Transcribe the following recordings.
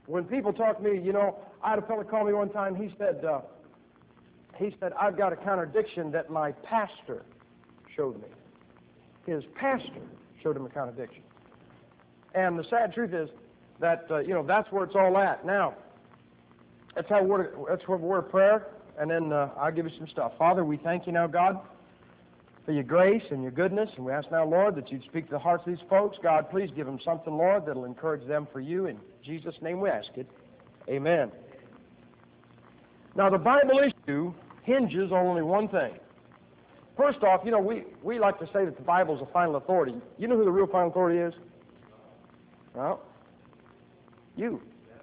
When people talk to me, I had a fellow call me one time. He said, I've got a contradiction that my pastor showed me. His pastor showed him a contradiction. And the sad truth is that, that's where it's all at. Now, that's what word of prayer, and then I'll give you some stuff. Father, we thank you now, God, for your grace and your goodness, and we ask now, Lord, that you'd speak to the hearts of these folks. God, please give them something, Lord, that'll encourage them for you. In Jesus' name we ask it. Amen. Now, the Bible issue hinges on only one thing. First off, we like to say that the Bible is the final authority. You know who the real final authority is? Well, you.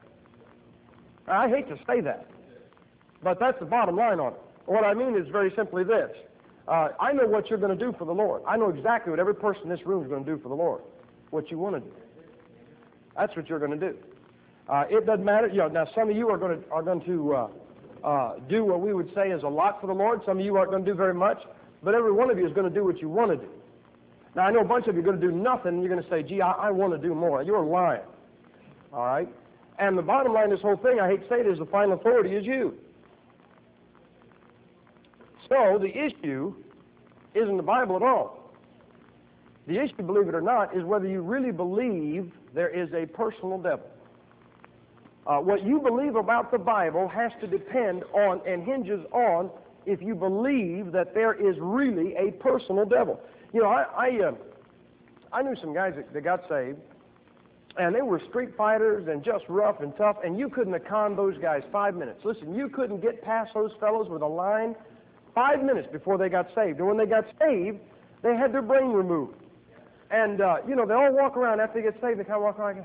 I hate to say that, but that's the bottom line on it. What I mean is very simply this. I know what you're going to do for the Lord. I know exactly what every person in this room is going to do for the Lord, what you want to do. That's what you're going to do. It doesn't matter. Now, some of you are going to do what we would say is a lot for the Lord. Some of you aren't going to do very much, but every one of you is going to do what you want to do. Now, I know a bunch of you are going to do nothing, and you're going to say, gee, I want to do more. You're lying. All right? And the bottom line of this whole thing, I hate to say it, is the final authority is you. So the issue isn't the Bible at all. The issue, believe it or not, is whether you really believe there is a personal devil. What you believe about the Bible has to depend on and hinges on if you believe that there is really a personal devil. I knew some guys that got saved, and they were street fighters and just rough and tough, and you couldn't have conned those guys 5 minutes. Listen, you couldn't get past those fellows with a line 5 minutes before they got saved. And when they got saved, they had their brain removed. And, they all walk around after they get saved, they kind of walk around like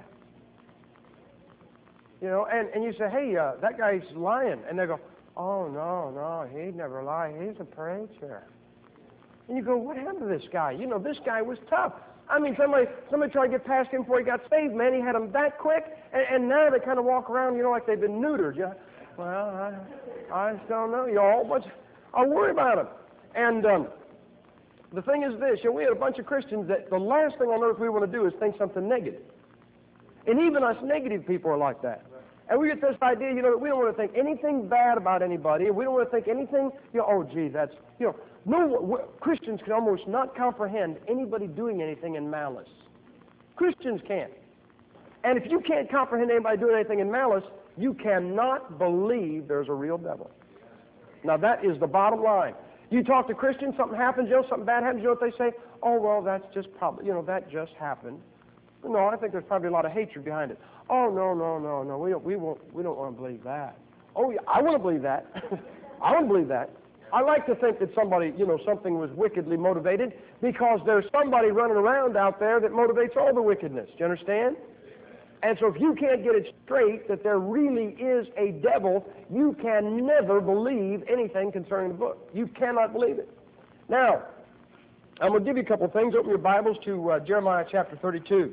that. And you say, hey, that guy's lying. And they go, oh, no, he'd never lie. He's a preacher. And you go, what happened to this guy? This guy was tough. I mean, somebody tried to get past him before he got saved, man. He had him that quick, and now they kind of walk around, like they've been neutered. Well, I just don't know, y'all, but I worry about him. And the thing is this, we had a bunch of Christians that the last thing on earth we want to do is think something negative. And even us negative people are like that. And we get this idea, that we don't want to think anything bad about anybody, and we don't want to think anything, oh, gee, that's, Christians can almost not comprehend anybody doing anything in malice. Christians can't. And if you can't comprehend anybody doing anything in malice, you cannot believe there's a real devil. Now, that is the bottom line. You talk to Christians, something happens, something bad happens, what they say? Oh, well, that's just probably, that just happened. No, I think there's probably a lot of hatred behind it. Oh, no, we don't want to believe that. Oh, yeah, I want to believe that. I want to believe that. I like to think that somebody, something was wickedly motivated because there's somebody running around out there that motivates all the wickedness. Do you understand? And so if you can't get it straight that there really is a devil, you can never believe anything concerning the book. You cannot believe it. Now, I'm going to give you a couple things. Open your Bibles to Jeremiah chapter 32.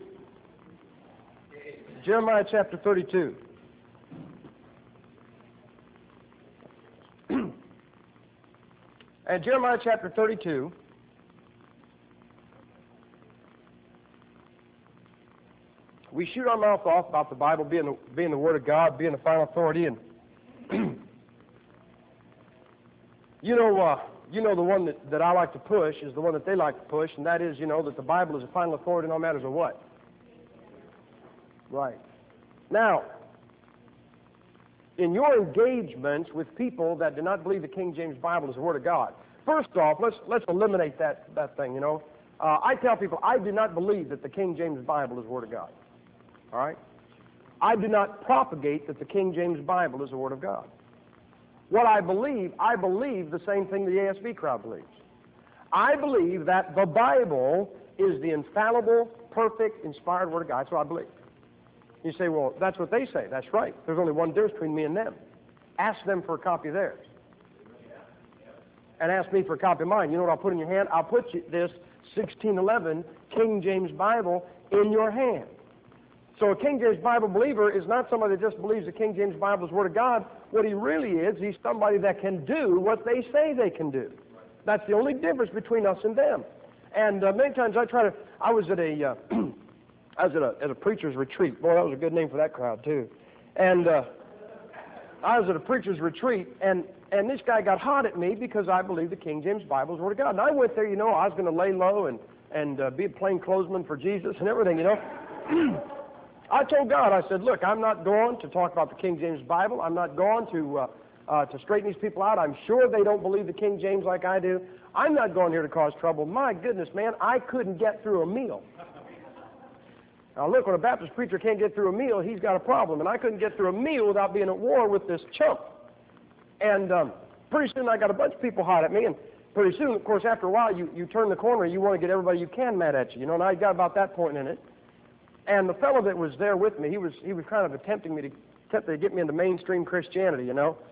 Jeremiah chapter 32. And Jeremiah chapter 32, we shoot our mouth off about the Bible being the Word of God, being the final authority, and the one that I like to push is the one that they like to push, and that is, that the Bible is the final authority no matter what. Right. Now, in your engagements with people that do not believe the King James Bible is the Word of God, first off, let's eliminate that thing, I tell people, I do not believe that the King James Bible is the Word of God. All right? I do not propagate that the King James Bible is the Word of God. What I believe the same thing the ASB crowd believes. I believe that the Bible is the infallible, perfect, inspired Word of God. That's what I believe. You say, well, that's what they say. That's right. There's only one difference between me and them. Ask them for a copy of theirs. And ask me for a copy of mine. You know what I'll put in your hand? I'll put this 1611 King James Bible in your hand. So a King James Bible believer is not somebody that just believes the King James Bible is the Word of God. What he really is, he's somebody that can do what they say they can do. That's the only difference between us and them. And many times I was at a preacher's retreat. Boy, that was a good name for that crowd, too. And I was at a preacher's retreat, and this guy got hot at me because I believe the King James Bible is the Word of God. And I went there, I was going to lay low and be a plainclothesman for Jesus and everything, I told God, I said, look, I'm not going to talk about the King James Bible. I'm not going to straighten these people out. I'm sure they don't believe the King James like I do. I'm not going here to cause trouble. My goodness, man, I couldn't get through a meal. Now look, when a Baptist preacher can't get through a meal, he's got a problem. And I couldn't get through a meal without being at war with this chump. And pretty soon I got a bunch of people hot at me. And pretty soon, of course, after a while, you turn the corner and you want to get everybody you can mad at you. And I got about that point in it. And the fellow that was there with me, he was kind of attempting to get me into mainstream Christianity,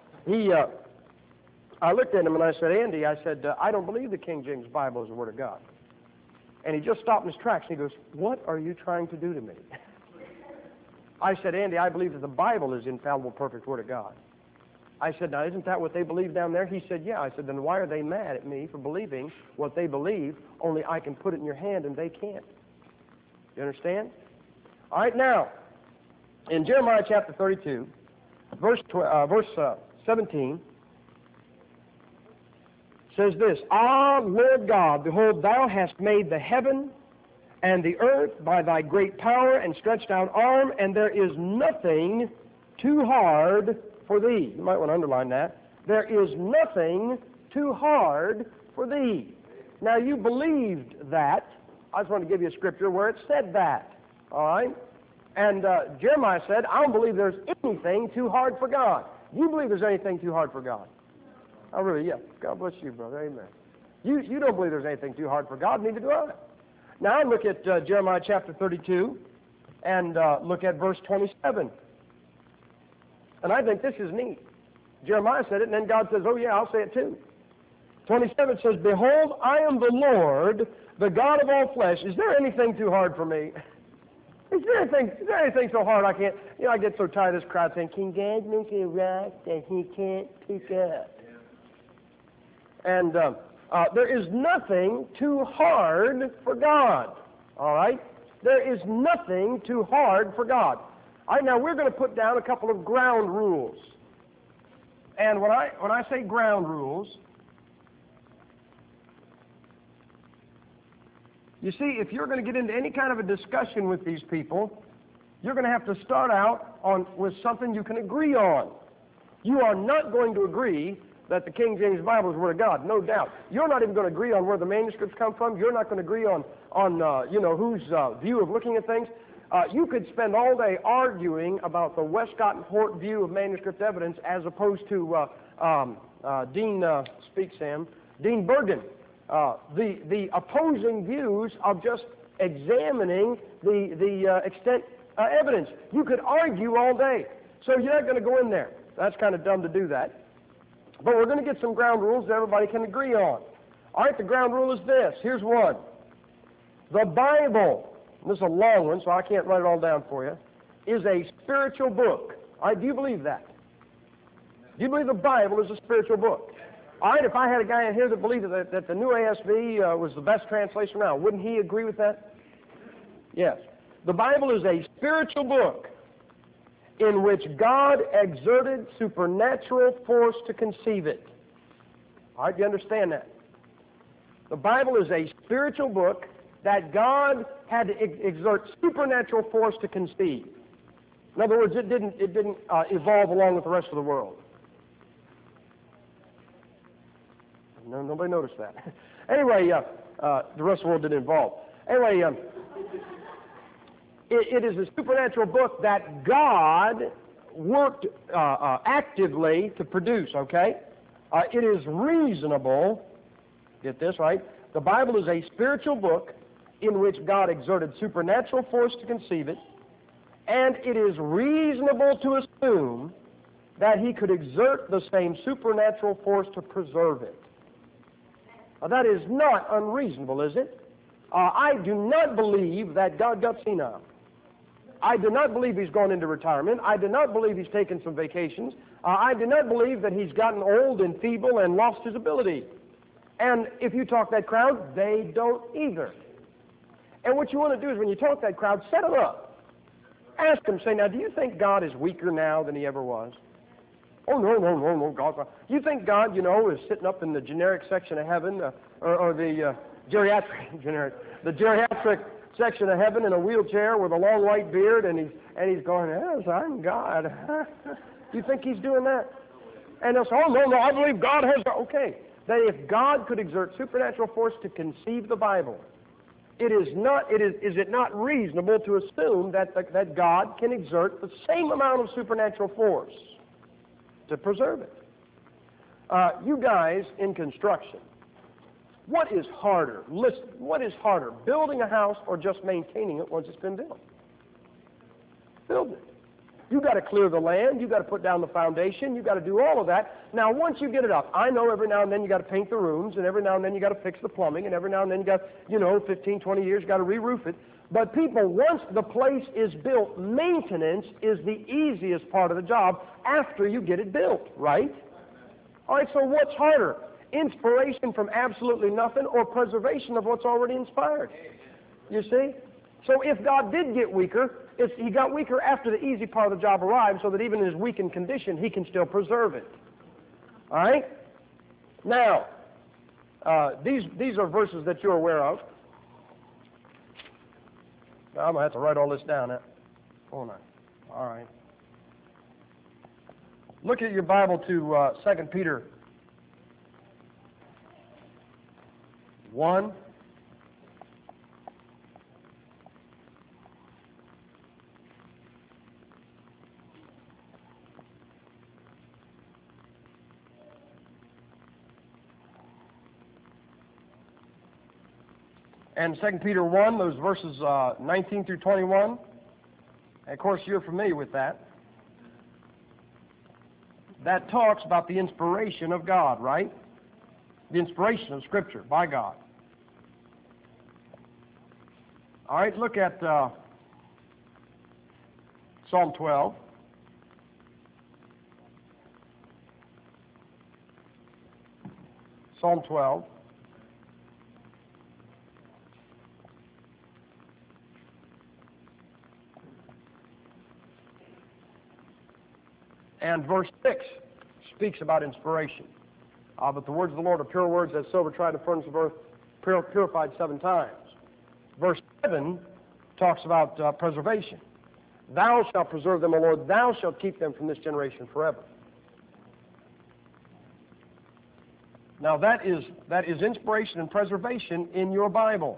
I looked at him and I said, Andy, I don't believe the King James Bible is the Word of God. And he just stopped in his tracks and he goes, what are you trying to do to me? I said, Andy, I believe that the Bible is the infallible, perfect Word of God. I said, now isn't that what they believe down there? He said, yeah. I said, then why are they mad at me for believing what they believe, only I can put it in your hand and they can't? You understand? All right, now, in Jeremiah chapter 32, verse 17, says this, Ah, Lord God, behold, thou hast made the heaven and the earth by thy great power and stretched out arm, and there is nothing too hard for thee. You might want to underline that. There is nothing too hard for thee. Now, you believed that. I just want to give you a scripture where it said that. All right? And Jeremiah said, I don't believe there's anything too hard for God. You believe there's anything too hard for God? Oh, really? Yeah. God bless you, brother. Amen. You don't believe there's anything too hard for God, neither do I. Now, look at Jeremiah chapter 32 and look at verse 27. And I think this is neat. Jeremiah said it, and then God says, oh, yeah, I'll say it too. 27 says, Behold, I am the Lord, the God of all flesh. Is there anything too hard for me? Is there anything so hard I can't? I get so tired of this crowd saying, can God make a rock that he can't pick up? And there is nothing too hard for God. All right? There is nothing too hard for God. All right, now we're going to put down a couple of ground rules. And when I say ground rules, you see, if you're going to get into any kind of a discussion with these people, you're going to have to start out with something you can agree on. You are not going to agree that the King James Bible is the Word of God, no doubt. You're not even going to agree on where the manuscripts come from. You're not going to agree on whose view of looking at things. You could spend all day arguing about the Westcott and Hort view of manuscript evidence as opposed to Dean Bergen. The opposing views of just examining the extant evidence. You could argue all day. So you're not going to go in there. That's kind of dumb to do that. But we're going to get some ground rules that everybody can agree on. All right, the ground rule is this. Here's one. The Bible, this is a long one, so I can't write it all down for you, is a spiritual book. All right, do you believe that? Do you believe the Bible is a spiritual book? All right, if I had a guy in here that believed that the new ASV was the best translation around, wouldn't he agree with that? Yes. The Bible is a spiritual book in which God exerted supernatural force to conceive it. All right, do you understand that? The Bible is a spiritual book that God had to exert supernatural force to conceive. In other words, it didn't evolve along with the rest of the world. No, nobody noticed that. Anyway, the rest of the world didn't evolve. Anyway, it is a supernatural book that God worked actively to produce, okay? It is reasonable, get this, right? The Bible is a spiritual book in which God exerted supernatural force to conceive it, and it is reasonable to assume that he could exert the same supernatural force to preserve it. Now, that is not unreasonable, is it? I do not believe that God got senile. I do not believe he's gone into retirement. I do not believe he's taken some vacations. I do not believe that he's gotten old and feeble and lost his ability. And if you talk that crowd, they don't either. And what you want to do is when you talk that crowd, set them up. Ask him, say, now, do you think God is weaker now than he ever was? Oh, no, God. You think God, is sitting up in the generic section of heaven, or the geriatric section of heaven in a wheelchair with a long white beard, and he's going, yes, I'm God. You think he's doing that? And they'll say, oh, no, I believe God has... Okay, that if God could exert supernatural force to conceive the Bible, is it not reasonable to assume that God can exert the same amount of supernatural force to preserve it? You guys in construction, what is harder? Listen, what is harder, building a house or just maintaining it once it's been built? Building it. You got to clear the land. You got to put down the foundation. You got to do all of that. Now, once you get it up, I know every now and then you got to paint the rooms, and every now and then you got to fix the plumbing, and every now and then you got, 15, 20 years, you got to re-roof it. But people, once the place is built, maintenance is the easiest part of the job after you get it built, right? All right, so what's harder? Inspiration from absolutely nothing or preservation of what's already inspired? You see? So if God did get weaker, he got weaker after the easy part of the job arrived, so that even in his weakened condition, he can still preserve it. All right? Now, these are verses that you're aware of. Now, I'm going to have to write all this down. Hold on. All right. Look at your Bible to 2 Peter 1. And 2 Peter 1, those verses 19 through 21. And of course, you're familiar with that. That talks about the inspiration of God, right? The inspiration of Scripture by God. All right, look at Psalm 12. Psalm 12. And verse 6 speaks about inspiration. But the words of the Lord are pure words, as silver tried in the furnace of earth, purified 7 times. Verse 7 talks about preservation. Thou shalt preserve them, O Lord. Thou shalt keep them from this generation forever. Now that is inspiration and preservation in your Bible.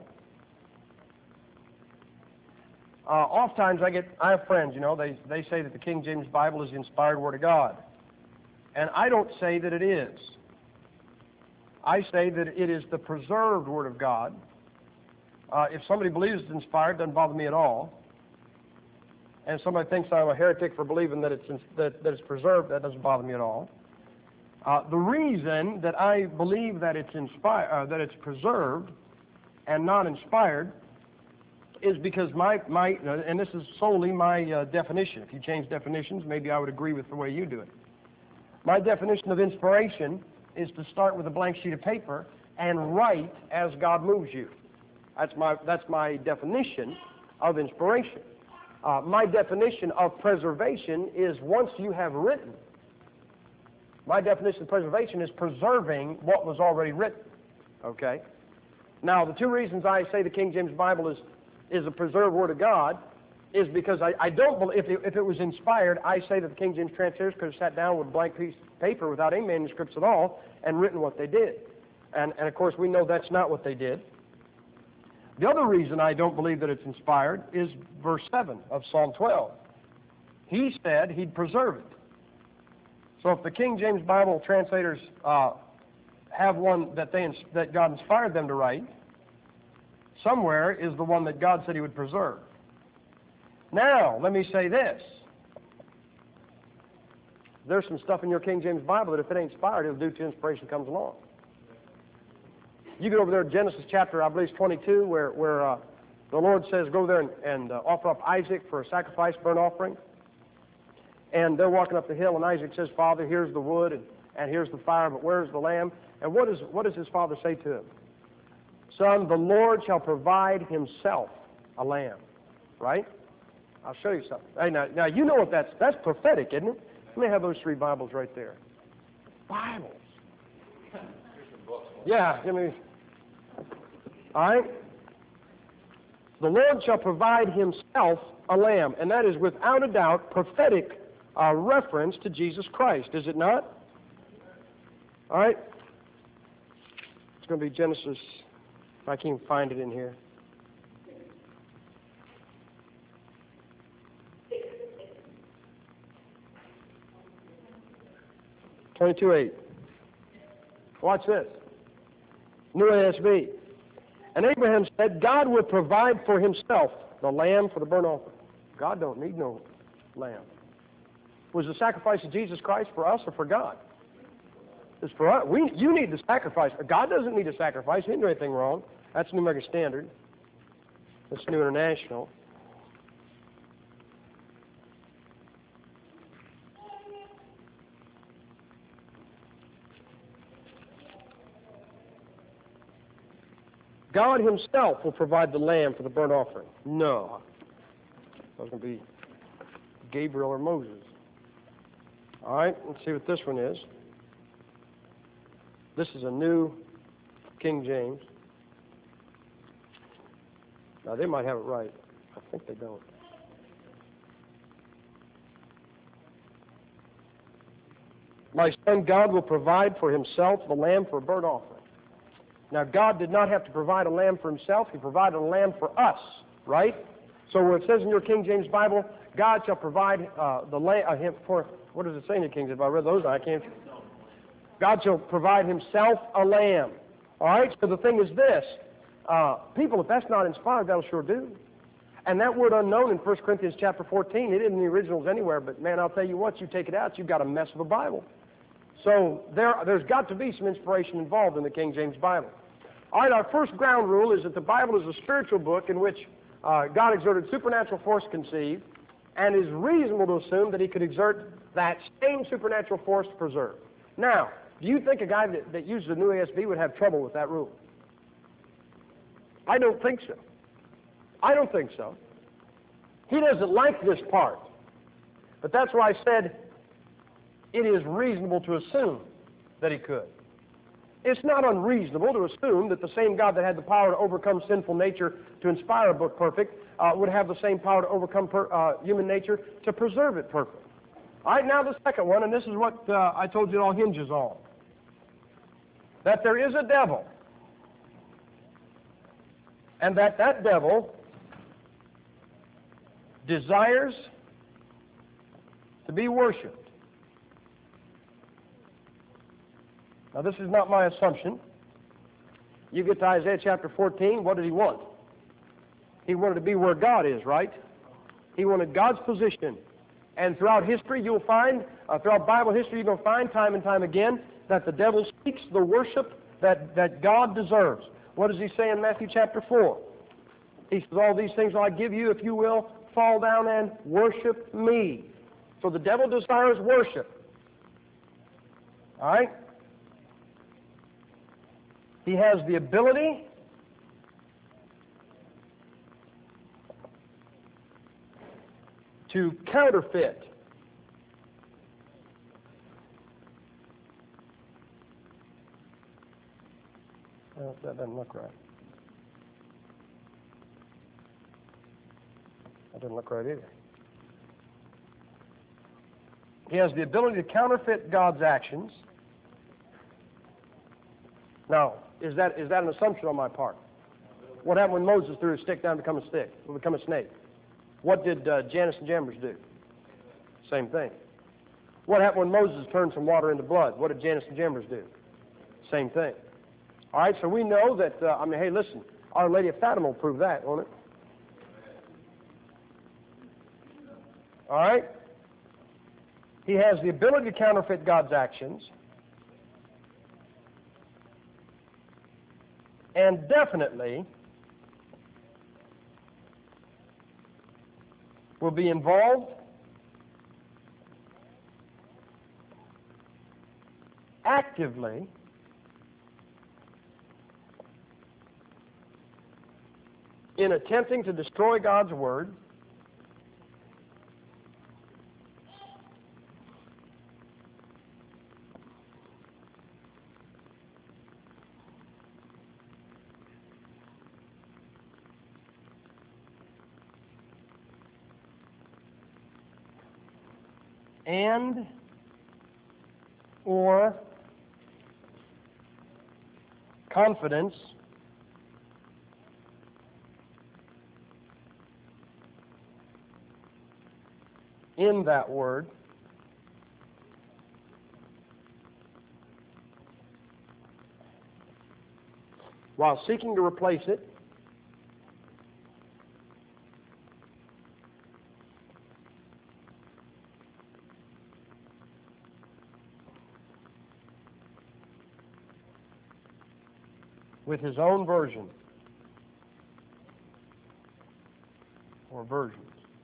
Oftentimes I have friends, they say that the King James Bible is the inspired Word of God. And I don't say that it is. I say that it is the preserved Word of God. If somebody believes it's inspired, it doesn't bother me at all. And if somebody thinks I'm a heretic for believing that it's preserved, that doesn't bother me at all. The reason that I believe that it's preserved and not inspired is because and this is solely my definition. If you change definitions, maybe I would agree with the way you do it. My definition of inspiration is to start with a blank sheet of paper and write as God moves you. That's my definition of inspiration. My definition of preservation is once you have written. My definition of preservation is preserving what was already written. Okay? Now, the 2 reasons I say the King James Bible is a preserved Word of God is because I don't believe, if it was inspired, I say that the King James translators could have sat down with a blank piece of paper without any manuscripts at all and written what they did. And of course, we know that's not what they did. The other reason I don't believe that it's inspired is verse 7 of Psalm 12. He said he'd preserve it. So if the King James Bible translators have one that God inspired them to write, somewhere is the one that God said he would preserve. Now, let me say this. There's some stuff in your King James Bible that if it ain't inspired, it'll do till inspiration comes along. You get over there to Genesis chapter, I believe it's 22, where the Lord says, go there and offer up Isaac for a sacrifice, burnt offering. And they're walking up the hill, and Isaac says, Father, here's the wood, and here's the fire, but where's the lamb? And what does his father say to him? Son, the Lord shall provide himself a lamb. Right? I'll show you something. Hey, now you know what that's prophetic, isn't it? Let me have those 3 Bibles right there. Bibles. Yeah, give me. All right. The Lord shall provide himself a lamb, and that is without a doubt prophetic reference to Jesus Christ, is it not? All right. It's going to be Genesis, if I can find it in here. (22:8). Watch this. New ASB. And Abraham said, God will provide for himself the lamb for the burnt offering. God don't need no lamb. Was the sacrifice of Jesus Christ for us or for God? It's for us. You need the sacrifice. God doesn't need a sacrifice. He didn't do anything wrong. That's New American Standard. That's New International. God himself will provide the lamb for the burnt offering. No. That's going to be Gabriel or Moses. All right, let's see what this one is. This is a New King James. Now, they might have it right. I think they don't. My son, God will provide for himself the lamb for a burnt offering. Now, God did not have to provide a lamb for himself. He provided a lamb for us, right? So where it says in your King James Bible, God shall provide the lamb for, what does it say in your King James? If I read those, I can't. God shall provide himself a lamb. All right? So the thing is this. People, if that's not inspired, that'll sure do. And that word unknown in 1 Corinthians chapter 14, it isn't in the originals anywhere, but man, I'll tell you what, you take it out, you've got a mess of a Bible. So there's got to be some inspiration involved in the King James Bible. All right, our first ground rule is that the Bible is a spiritual book in which God exerted supernatural force to conceive, and is reasonable to assume that he could exert that same supernatural force to preserve. Now, do you think a guy that uses the New ASB would have trouble with that rule? I don't think so. I don't think so. He doesn't like this part. But that's why I said it is reasonable to assume that he could. It's not unreasonable to assume that the same God that had the power to overcome sinful nature to inspire a book perfect would have the same power to overcome human nature to preserve it perfect. All right, now the second one, and this is what I told you it all hinges on. That there is a devil, and that devil desires to be worshipped. Now, this is not my assumption. You get to Isaiah chapter 14, what did he want? He wanted to be where God is, right? He wanted God's position. And throughout history, you'll find, throughout Bible history, you're going to find time and time again that the devil seeks the worship that God deserves. What does he say in Matthew chapter 4? He says, all these things will I give you if you will fall down and worship me. So the devil desires worship. All right? He has the ability to counterfeit. Well, that doesn't look right. That doesn't look right either. He has the ability to counterfeit God's actions. Now, is that an assumption on my part? What happened when Moses threw his stick down to become a stick, to become a snake? What did Jannes and Jambres do? Same thing. What happened when Moses turned some water into blood? What did Jannes and Jambres do? Same thing. All right, so we know that, hey, listen, Our Lady of Fatima will prove that, won't it? All right? He has the ability to counterfeit God's actions, and definitely will be involved actively in attempting to destroy God's Word and or confidence in that word while seeking to replace it with his own version or versions.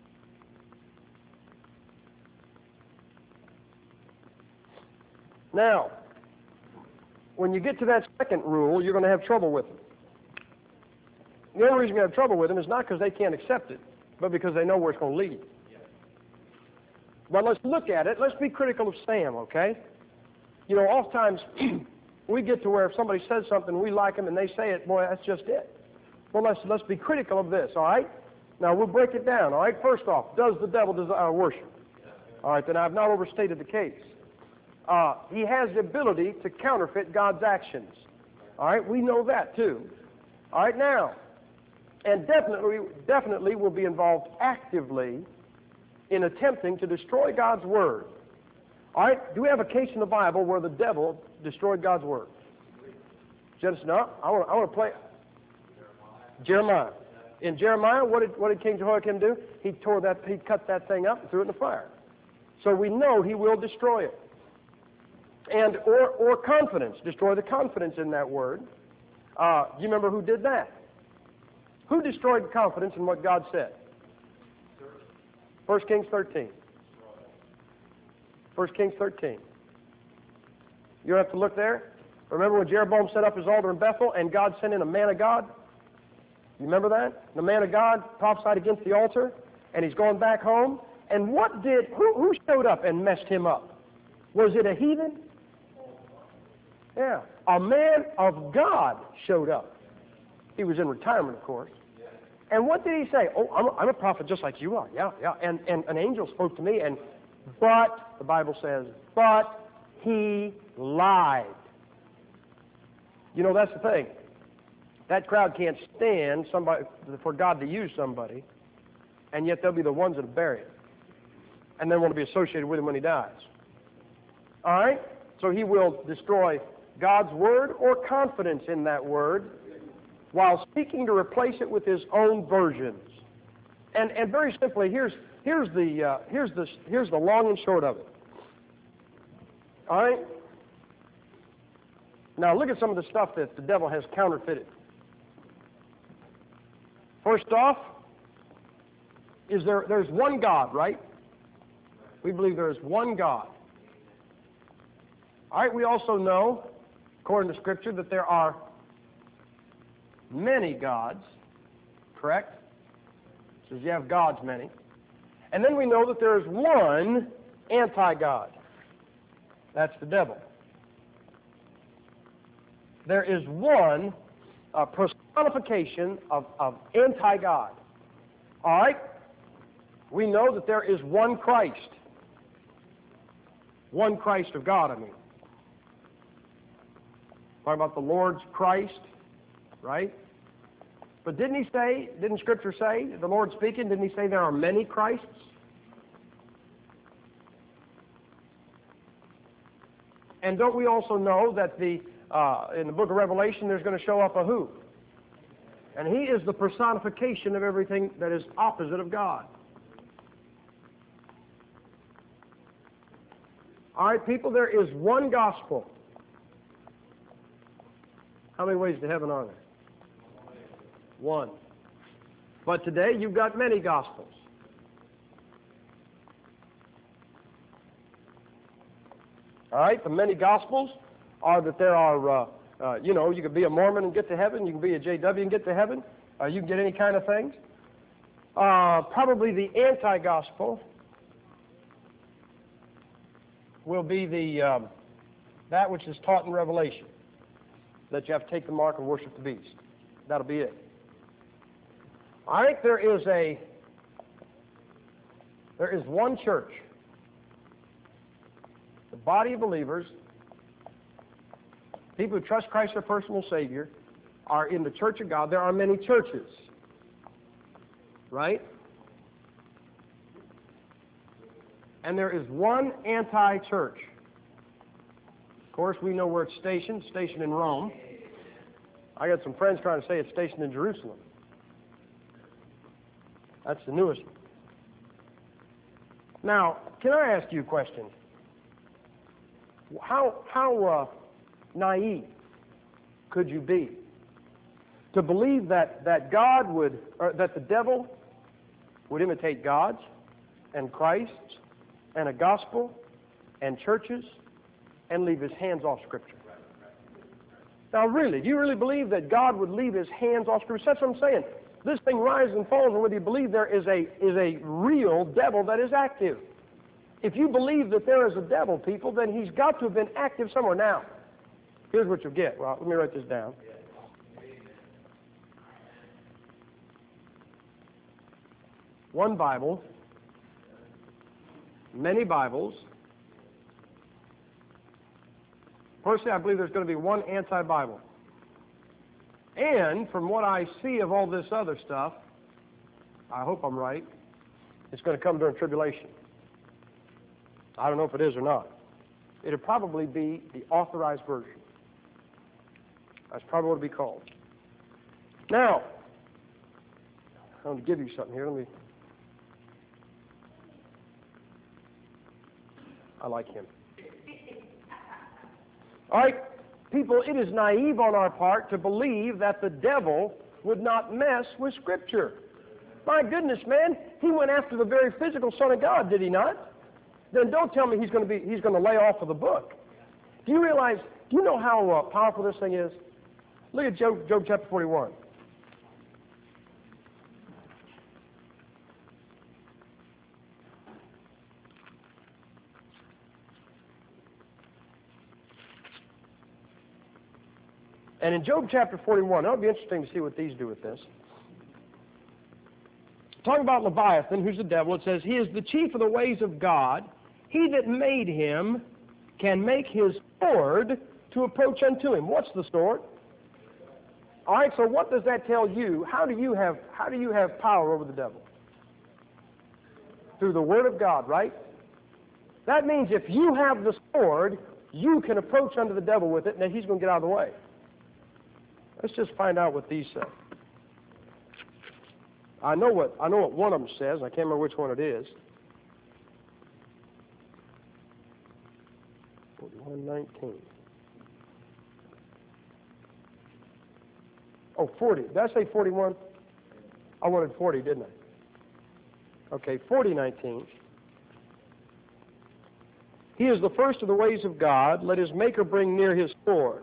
Now, when you get to that second rule, you're going to have trouble with them. The only reason you have trouble with them is not because they can't accept it, but because they know where it's going to lead. But let's look at it. Let's be critical of Sam, okay? You know, oftentimes we get to where if somebody says something, we like them, and they say it, boy, that's just it. Well, let's be critical of this, all right? Now, we'll break it down, all right? First off, does the devil desire worship? All right, then I've not overstated the case. He has the ability to counterfeit God's actions. All right, we know that too. All right, now, and definitely will be involved actively in attempting to destroy God's Word. All right, do we have a case in the Bible where the devil destroyed God's Word? Genesis, no, I want to play Jeremiah. In Jeremiah, what did King Jehoiakim do? He cut that thing up and threw it in the fire. So we know he will destroy it. And or confidence, destroy the confidence in that word. Do you remember who did that? Who destroyed confidence in what God said? 1 Kings 13. 1 Kings 13. You don't have to look there. Remember when Jeroboam set up his altar in Bethel and God sent in a man of God? You remember that? The man of God prophesied against the altar and he's going back home. And who showed up and messed him up? Was it a heathen? Yeah. A man of God showed up. He was in retirement, of course. And what did he say? Oh, I'm a prophet just like you are. Yeah. And an angel spoke to me, but, the Bible says, but he lied. You know, that's the thing. That crowd can't stand for God to use somebody, and yet they'll be the ones that bury him. And then want to be associated with him when he dies. All right? So he will destroy God's Word or confidence in that Word while seeking to replace it with his own versions. And very simply, here's the long and short of it. All right? Now look at some of the stuff that the devil has counterfeited. First off, there's one God, right? We believe there is one God. All right, we also know, according to Scripture, that there are many gods, correct? It says you have gods many. And then we know that there is one anti-God. That's the devil. There is one personification of anti-God. All right? We know that there is one Christ. One Christ of God, I mean. Talking about the Lord's Christ, right? But didn't Scripture say, the Lord speaking, didn't he say there are many Christs? And don't we also know that in the book of Revelation there's going to show up a who? And he is the personification of everything that is opposite of God. All right, people, there is one gospel. How many ways to heaven are there? One. But today you've got many gospels. All right, the many gospels are that there are, you can be a Mormon and get to heaven. You can be a JW and get to heaven. You can get any kind of things. Probably the anti-gospel will be that which is taught in Revelation, that you have to take the mark and worship the beast. That'll be it. All right, there is one church body of believers, people who trust Christ their personal Savior, are in the church of God. There are many churches, right? And there is one anti-church. Of course, we know where it's stationed in Rome. I got some friends trying to say it's stationed in Jerusalem. That's the newest one. Now, can I ask you a question? How naive could you be to believe that God would, or that the devil would imitate God's and Christ's and a gospel and churches and leave his hands off Scripture? Now, really, do you really believe that God would leave his hands off Scripture? That's what I'm saying. This thing rises and falls, and whether you believe there is a real devil that is active. If you believe that there is a devil, people, then he's got to have been active somewhere. Now, here's what you'll get. Well, let me write this down. One Bible, many Bibles. Personally, I believe there's going to be one anti-Bible. And from what I see of all this other stuff, I hope I'm right, it's going to come during tribulation. I don't know if it is or not. It'll probably be the authorized version. That's probably what it'll be called. Now, I want to give you something here. I like him. All right, people, it is naive on our part to believe that the devil would not mess with Scripture. My goodness, man, he went after the very physical Son of God, did he not? Then don't tell me he's going to lay off of the book. Do you realize? Do you know how powerful this thing is? Look at Job chapter 41. And in Job chapter 41, it'll be interesting to see what these do with this. Talking about Leviathan, who's the devil, it says, he is the chief of the ways of God. He that made him can make his sword to approach unto him. What's the sword? All right, so what does that tell you? How do you have power over the devil? Through the Word of God, right? That means if you have the sword, you can approach unto the devil with it, and then he's going to get out of the way. Let's just find out what these say. I know what one of them says. I can't remember which one it is. 41:19. Oh, 40. Did I say 41? I wanted 40, didn't I? Okay, 40:19. He is the first of the ways of God. Let his maker bring near his sword.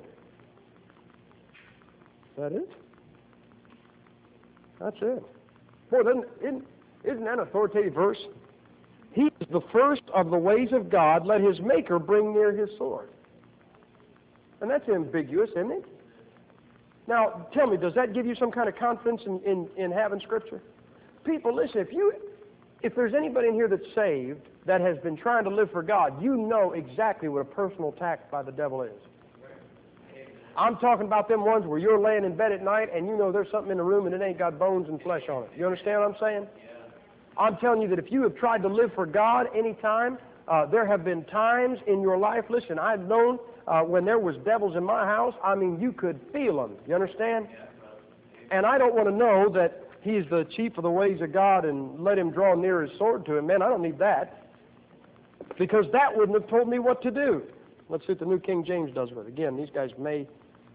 Is that it? That's it. Boy, isn't that an authoritative verse? He is the first of the ways of God. Let his maker bring near his sword. And that's ambiguous, isn't it? Now, tell me, does that give you some kind of confidence in having Scripture? People, listen, if there's anybody in here that's saved that has been trying to live for God, you know exactly what a personal attack by the devil is. I'm talking about them ones where you're laying in bed at night and you know there's something in the room and it ain't got bones and flesh on it. You understand what I'm saying? I'm telling you that if you have tried to live for God any time, there have been times in your life, listen, I've known when there was devils in my house, I mean, you could feel them. You understand? And I don't want to know that he's the chief of the ways of God and let him draw near his sword to him. Man, I don't need that. Because that wouldn't have told me what to do. Let's see what the New King James does with it. Again, these guys may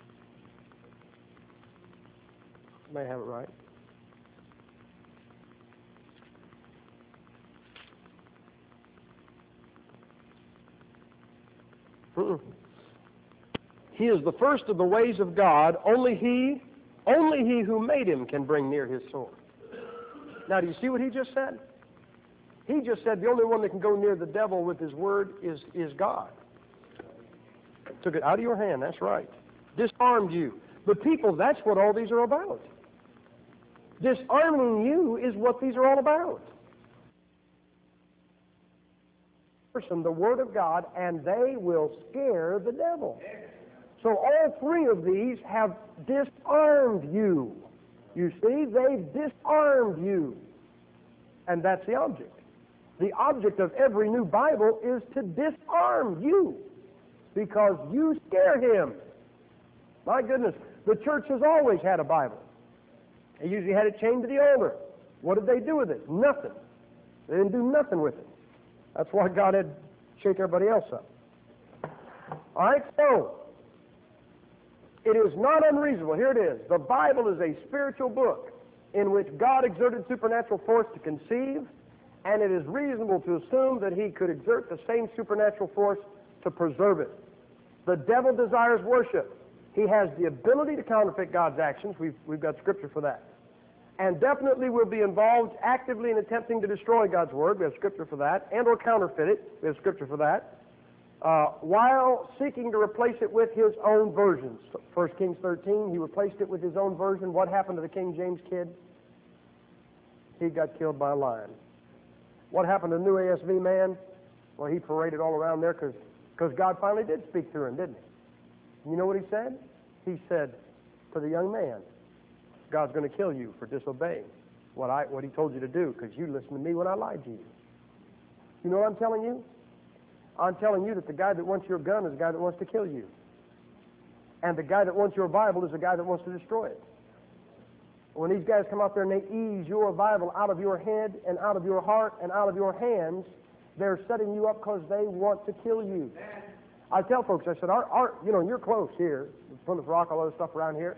have it right. He is the first of the ways of God. Only he who made him can bring near his sword. Now, do you see what he just said? He just said the only one that can go near the devil with his word is God. Took it out of your hand, that's right. Disarmed you. But people, that's what all these are about. Disarming you is what these are all about. person the Word of God, and they will scare the devil. So all three of these have disarmed you. You see, they've disarmed you. And that's the object. The object of every new Bible is to disarm you, because you scare him. My goodness, the church has always had a Bible. They usually had it chained to the altar. What did they do with it? Nothing. They didn't do nothing with it. That's why God had to shake everybody else up. All right, so it is not unreasonable. Here it is. The Bible is a spiritual book in which God exerted supernatural force to conceive, and it is reasonable to assume that he could exert the same supernatural force to preserve it. The devil desires worship. He has the ability to counterfeit God's actions. We've got scripture for that. And definitely will be involved actively in attempting to destroy God's Word. We have scripture for that. And or counterfeit it. We have scripture for that. While seeking to replace it with his own versions. 1 Kings 13, he replaced it with his own version. What happened to the King James kid? He got killed by a lion. What happened to the New ASV man? Well, he paraded all around there because God finally did speak through him, didn't he? You know what he said? He said to the young man, God's going to kill you for disobeying what he told you to do, because you listened to me when I lied to you. You know what I'm telling you? I'm telling you that the guy that wants your gun is the guy that wants to kill you. And the guy that wants your Bible is the guy that wants to destroy it. When these guys come out there and they ease your Bible out of your head and out of your heart and out of your hands, they're setting you up because they want to kill you. I tell folks, I said, you're close here, Plymouth Rock, all other stuff around here.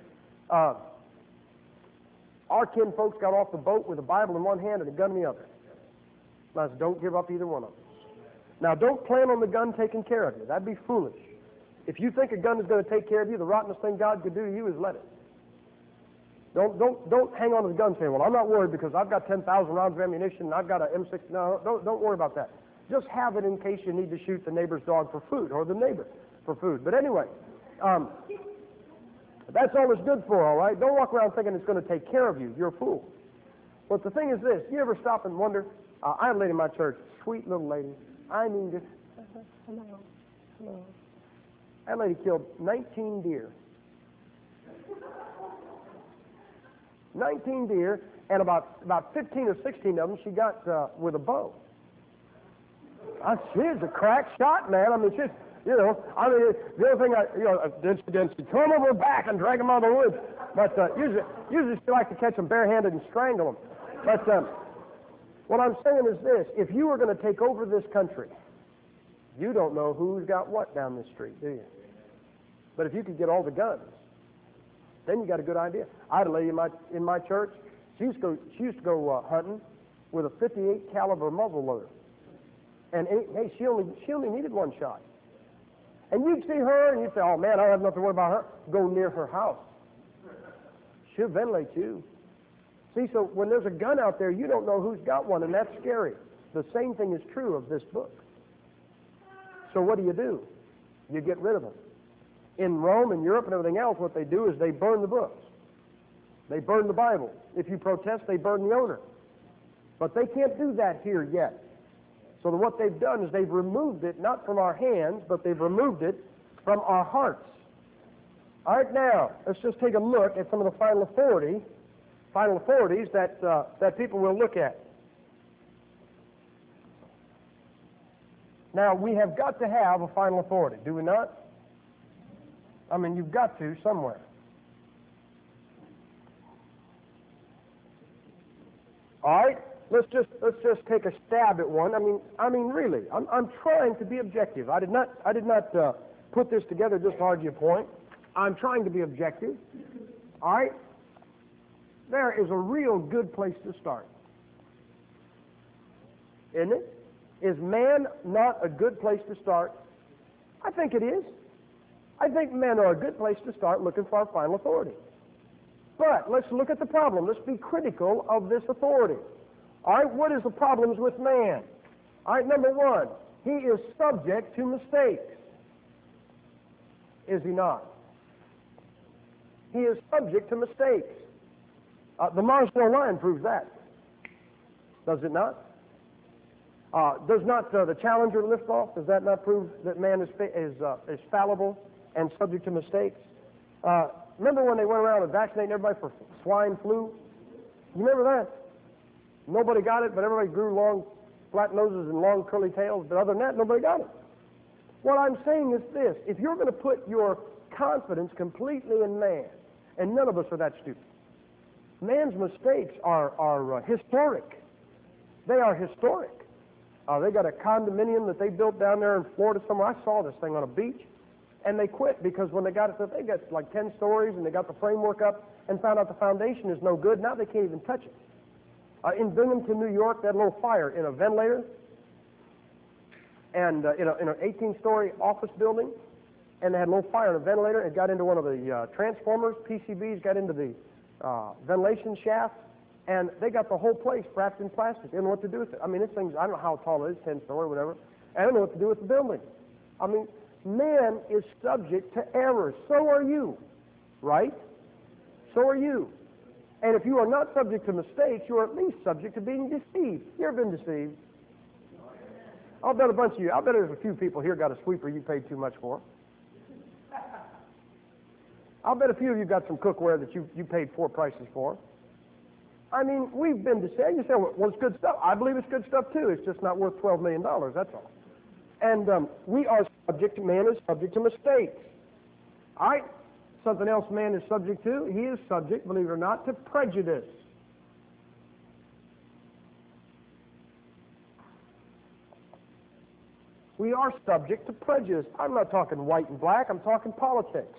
Our kin folks got off the boat with a Bible in one hand and a gun in the other. I said, don't give up either one of them. Now, don't plan on the gun taking care of you. That'd be foolish. If you think a gun is going to take care of you, the rottenest thing God could do to you is let it. Don't hang on to the gun saying, well, I'm not worried because I've got 10,000 rounds of ammunition and I've got an M6. No, don't worry about that. Just have it in case you need to shoot the neighbor's dog for food or the neighbor for food. But anyway, that's all it's good for, all right? Don't walk around thinking it's going to take care of you. You're a fool. But the thing is this. You ever stop and wonder? I had a lady in my church, sweet little lady. I mean, just, hello. That lady killed 19 deer. 19 deer, and about 15 or 16 of them she got with a bow. She's a crack shot, man. I mean, she's, the other thing, then she come over her back and drag them out of the woods. But usually she likes to catch them barehanded and strangle them. But what I'm saying is this. If you were going to take over this country, you don't know who's got what down this street, do you? But if you could get all the guns, then you got a good idea. I had a lady in my church. She used to go hunting with a .58 caliber muzzle loader, and hey, she only needed one shot. And you'd see her, and you'd say, "Oh man, I don't have nothing to worry about her." Go near her house. She'll ventilate you. See, so when there's a gun out there, you don't know who's got one, and that's scary. The same thing is true of this book. So what do? You get rid of them. In Rome and Europe and everything else, what they do is they burn the books. They burn the Bible. If you protest, they burn the owner. But they can't do that here yet. So what they've done is they've removed it, not from our hands, but they've removed it from our hearts. All right, now, let's just take a look at some of the final authorities that people will look at. Now, we have got to have a final authority, do we not? I mean, you've got to somewhere. All right, let's just take a stab at one. I mean, really, I'm trying to be objective. I did not put this together just to argue a point. I'm trying to be objective. All right, there is a real good place to start, isn't it? Is man not a good place to start? I think it is. I think men are a good place to start looking for our final authority. But let's look at the problem. Let's be critical of this authority. All right, what is the problems with man? All right, number one, he is subject to mistakes. Is he not? He is subject to mistakes. The Marshall line proves that. Does it not? Does not the Challenger lift-off, does that not prove that man is fallible and subject to mistakes? Remember when they went around and vaccinating everybody for swine flu? You remember that? Nobody got it, but everybody grew long, flat noses and long curly tails. But other than that, nobody got it. What I'm saying is this. If you're going to put your confidence completely in man, and none of us are that stupid, man's mistakes are historic. They are historic. They got a condominium that they built down there in Florida somewhere. I saw this thing on a beach, and they quit because when they got like 10 stories, and they got the framework up and found out the foundation is no good. Now they can't even touch it. In Binghamton, New York, they had a little fire in a ventilator, and in an 18-story office building, and they had a little fire in a ventilator. It got into one of the transformers, PCBs, got into the ventilation shaft, and they got the whole place wrapped in plastic. They don't know what to do with it. I mean, this thing's, I don't know how tall it is, 10-story, whatever. I don't know what to do with the building. I mean, man is subject to errors. So are you, right? So are you. And if you are not subject to mistakes, you are at least subject to being deceived. You ever been deceived? I'll bet a bunch of you, I'll bet there's a few people here got a sweeper you paid too much for. I'll bet a few of you got some cookware that you paid 4 prices for. I mean, we've been deceived. You say, well, it's good stuff. I believe it's good stuff too. It's just not worth $12 million, that's all. And we are subject to, man is subject to mistakes. All right? Something else man is subject to. He is subject, believe it or not, to prejudice. We are subject to prejudice. I'm not talking white and black. I'm talking politics.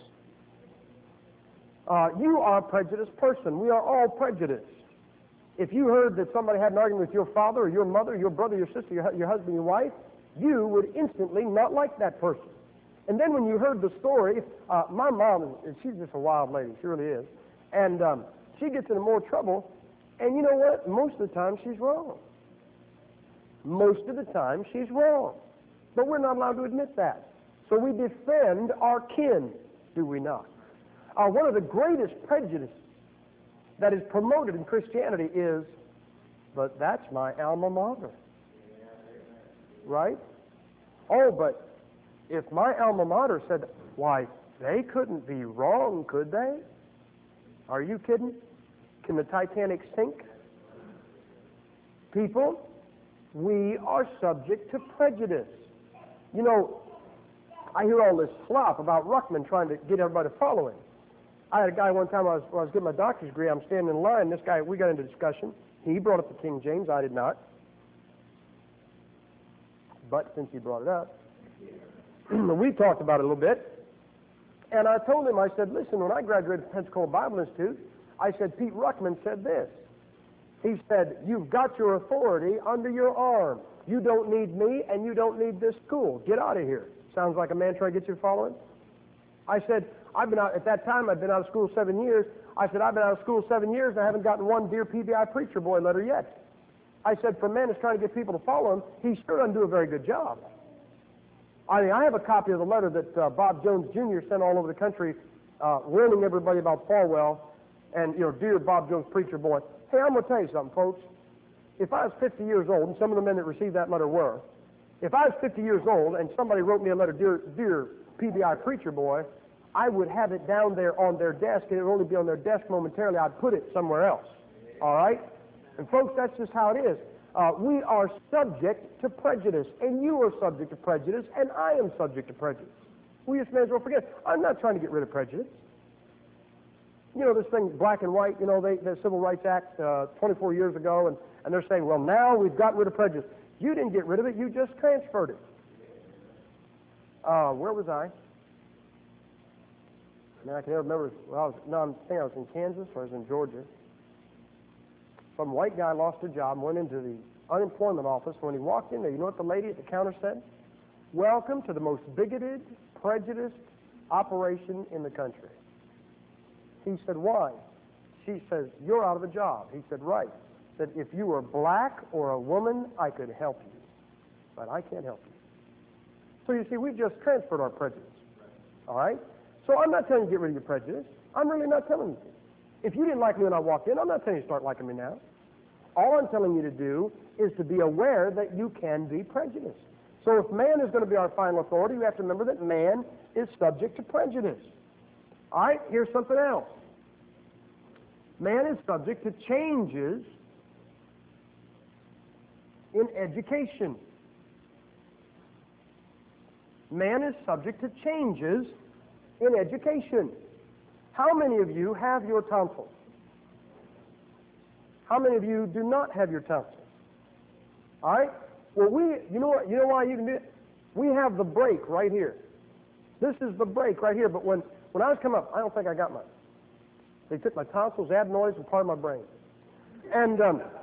You are a prejudiced person. We are all prejudiced. If you heard that somebody had an argument with your father or your mother, your brother, your sister, your husband, your wife, you would instantly not like that person. And then when you heard the story, my mom, she's just a wild lady. She really is. And she gets into more trouble. And you know what? Most of the time, she's wrong. Most of the time, she's wrong. But we're not allowed to admit that. So we defend our kin, do we not? One of the greatest prejudices that is promoted in Christianity is, but that's my alma mater. Right? Oh, but if my alma mater said, why, they couldn't be wrong, could they? Are you kidding? Can the Titanic sink? People, we are subject to prejudice. You know, I hear all this slop about Ruckman trying to get everybody to follow him. I had a guy one time, when I was getting my doctor's degree, I'm standing in line, this guy, we got into discussion. He brought up the King James, I did not. But since he brought it up, we talked about it a little bit. And I told him, I said, listen, when I graduated from Pensacola Bible Institute, I said, Pete Ruckman said this. He said, you've got your authority under your arm. You don't need me, and you don't need this school. Get out of here. Sounds like a man trying to get you following? I said, I've been out, at that time, I'd been out of school 7 years. I said, I've been out of school 7 years, and I haven't gotten one Dear PBI Preacher Boy letter yet. I said, for a man who's trying to get people to follow him, he sure doesn't do a very good job. I mean, I have a copy of the letter that Bob Jones Jr. sent all over the country, warning everybody about Falwell, and, you know, Dear Bob Jones Preacher Boy. Hey, I'm going to tell you something, folks. If I was 50 years old, and some of the men that received that letter were, if I was 50 years old and somebody wrote me a letter, Dear PBI Preacher Boy, I would have it down there on their desk, and it would only be on their desk momentarily. I'd put it somewhere else. All right? And folks, that's just how it is. We are subject to prejudice, and you are subject to prejudice, and I am subject to prejudice. We just may as well forget. I'm not trying to get rid of prejudice. You know, this thing, black and white, you know, the Civil Rights Act 24 years ago, and they're saying, well, now we've got rid of prejudice. You didn't get rid of it, you just transferred it. Where was I? Now I can never remember. Well, I think I was in Kansas or I was in Georgia. Some white guy lost a job and went into the unemployment office. When he walked in there, you know what the lady at the counter said? Welcome to the most bigoted, prejudiced operation in the country. He said, why? She says, you're out of a job. He said, right. Said, if you were black or a woman, I could help you. But I can't help you. So you see, we've just transferred our prejudice. All right? So I'm not telling you to get rid of your prejudice. I'm really not telling you to. If you didn't like me when I walked in, I'm not telling you to start liking me now. All I'm telling you to do is to be aware that you can be prejudiced. So if man is going to be our final authority, we have to remember that man is subject to prejudice. All right, here's something else. Man is subject to changes in education. Man is subject to changes in education. How many of you have your tonsils? How many of you do not have your tonsils? All right? Well, you know why you can do it? We have the break right here. This is the break right here. But when I was coming up, I don't think I got mine. They took my tonsils, adenoids, and part of my brain. And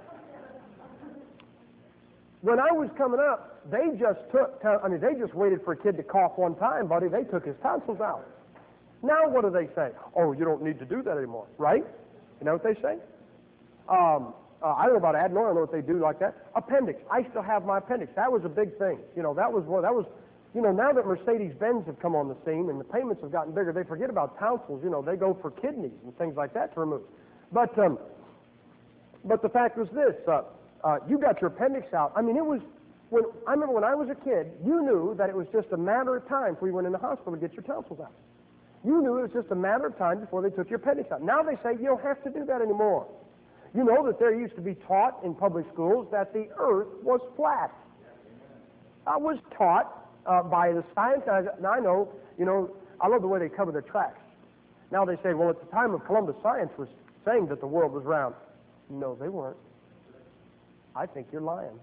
when I was coming up, they just waited for a kid to cough one time, buddy. They took his tonsils out. Now what do they say? Oh, you don't need to do that anymore, right? You know what they say? I don't know about adenoid. I don't know what they do like that. Appendix. I still have my appendix. That was a big thing. You know, now that Mercedes-Benz have come on the scene and the payments have gotten bigger, they forget about tonsils. You know, they go for kidneys and things like that to remove. But the fact was this: you got your appendix out. I mean, I remember when I was a kid, you knew that it was just a matter of time before you went in the hospital to get your tonsils out. You knew it was just a matter of time before they took your appendix out. Now they say you don't have to do that anymore. You know that there used to be taught in public schools that the earth was flat. I was taught by the science, and I know, I love the way they cover their tracks. Now they say, well, at the time of Columbus, science was saying that the world was round. No, they weren't. I think you're lying.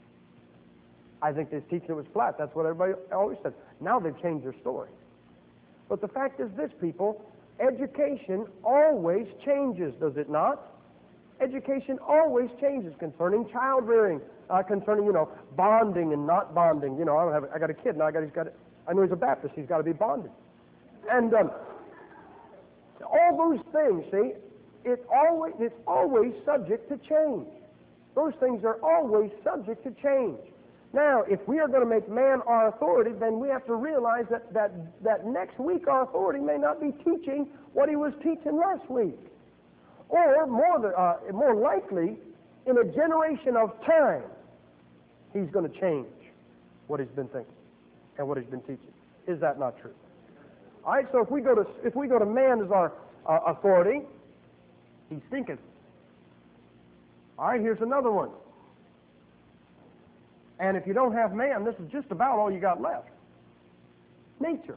I think they teach it was flat. That's what everybody always said. Now they've changed their story. But the fact is this, people, education always changes, does it not? Education always changes concerning child rearing, concerning, bonding and not bonding. I got a kid now. I know he's a Baptist. He's got to be bonded. And all those things, see, it's always subject to change. Those things are always subject to change. Now, if we are going to make man our authority, then we have to realize that next week our authority may not be teaching what he was teaching last week. Or, more likely, in a generation of time, he's going to change what he's been thinking and what he's been teaching. Is that not true? All right, so if we go to man as our authority, he thinketh. All right, here's another one. And if you don't have man, this is just about all you got left. Nature.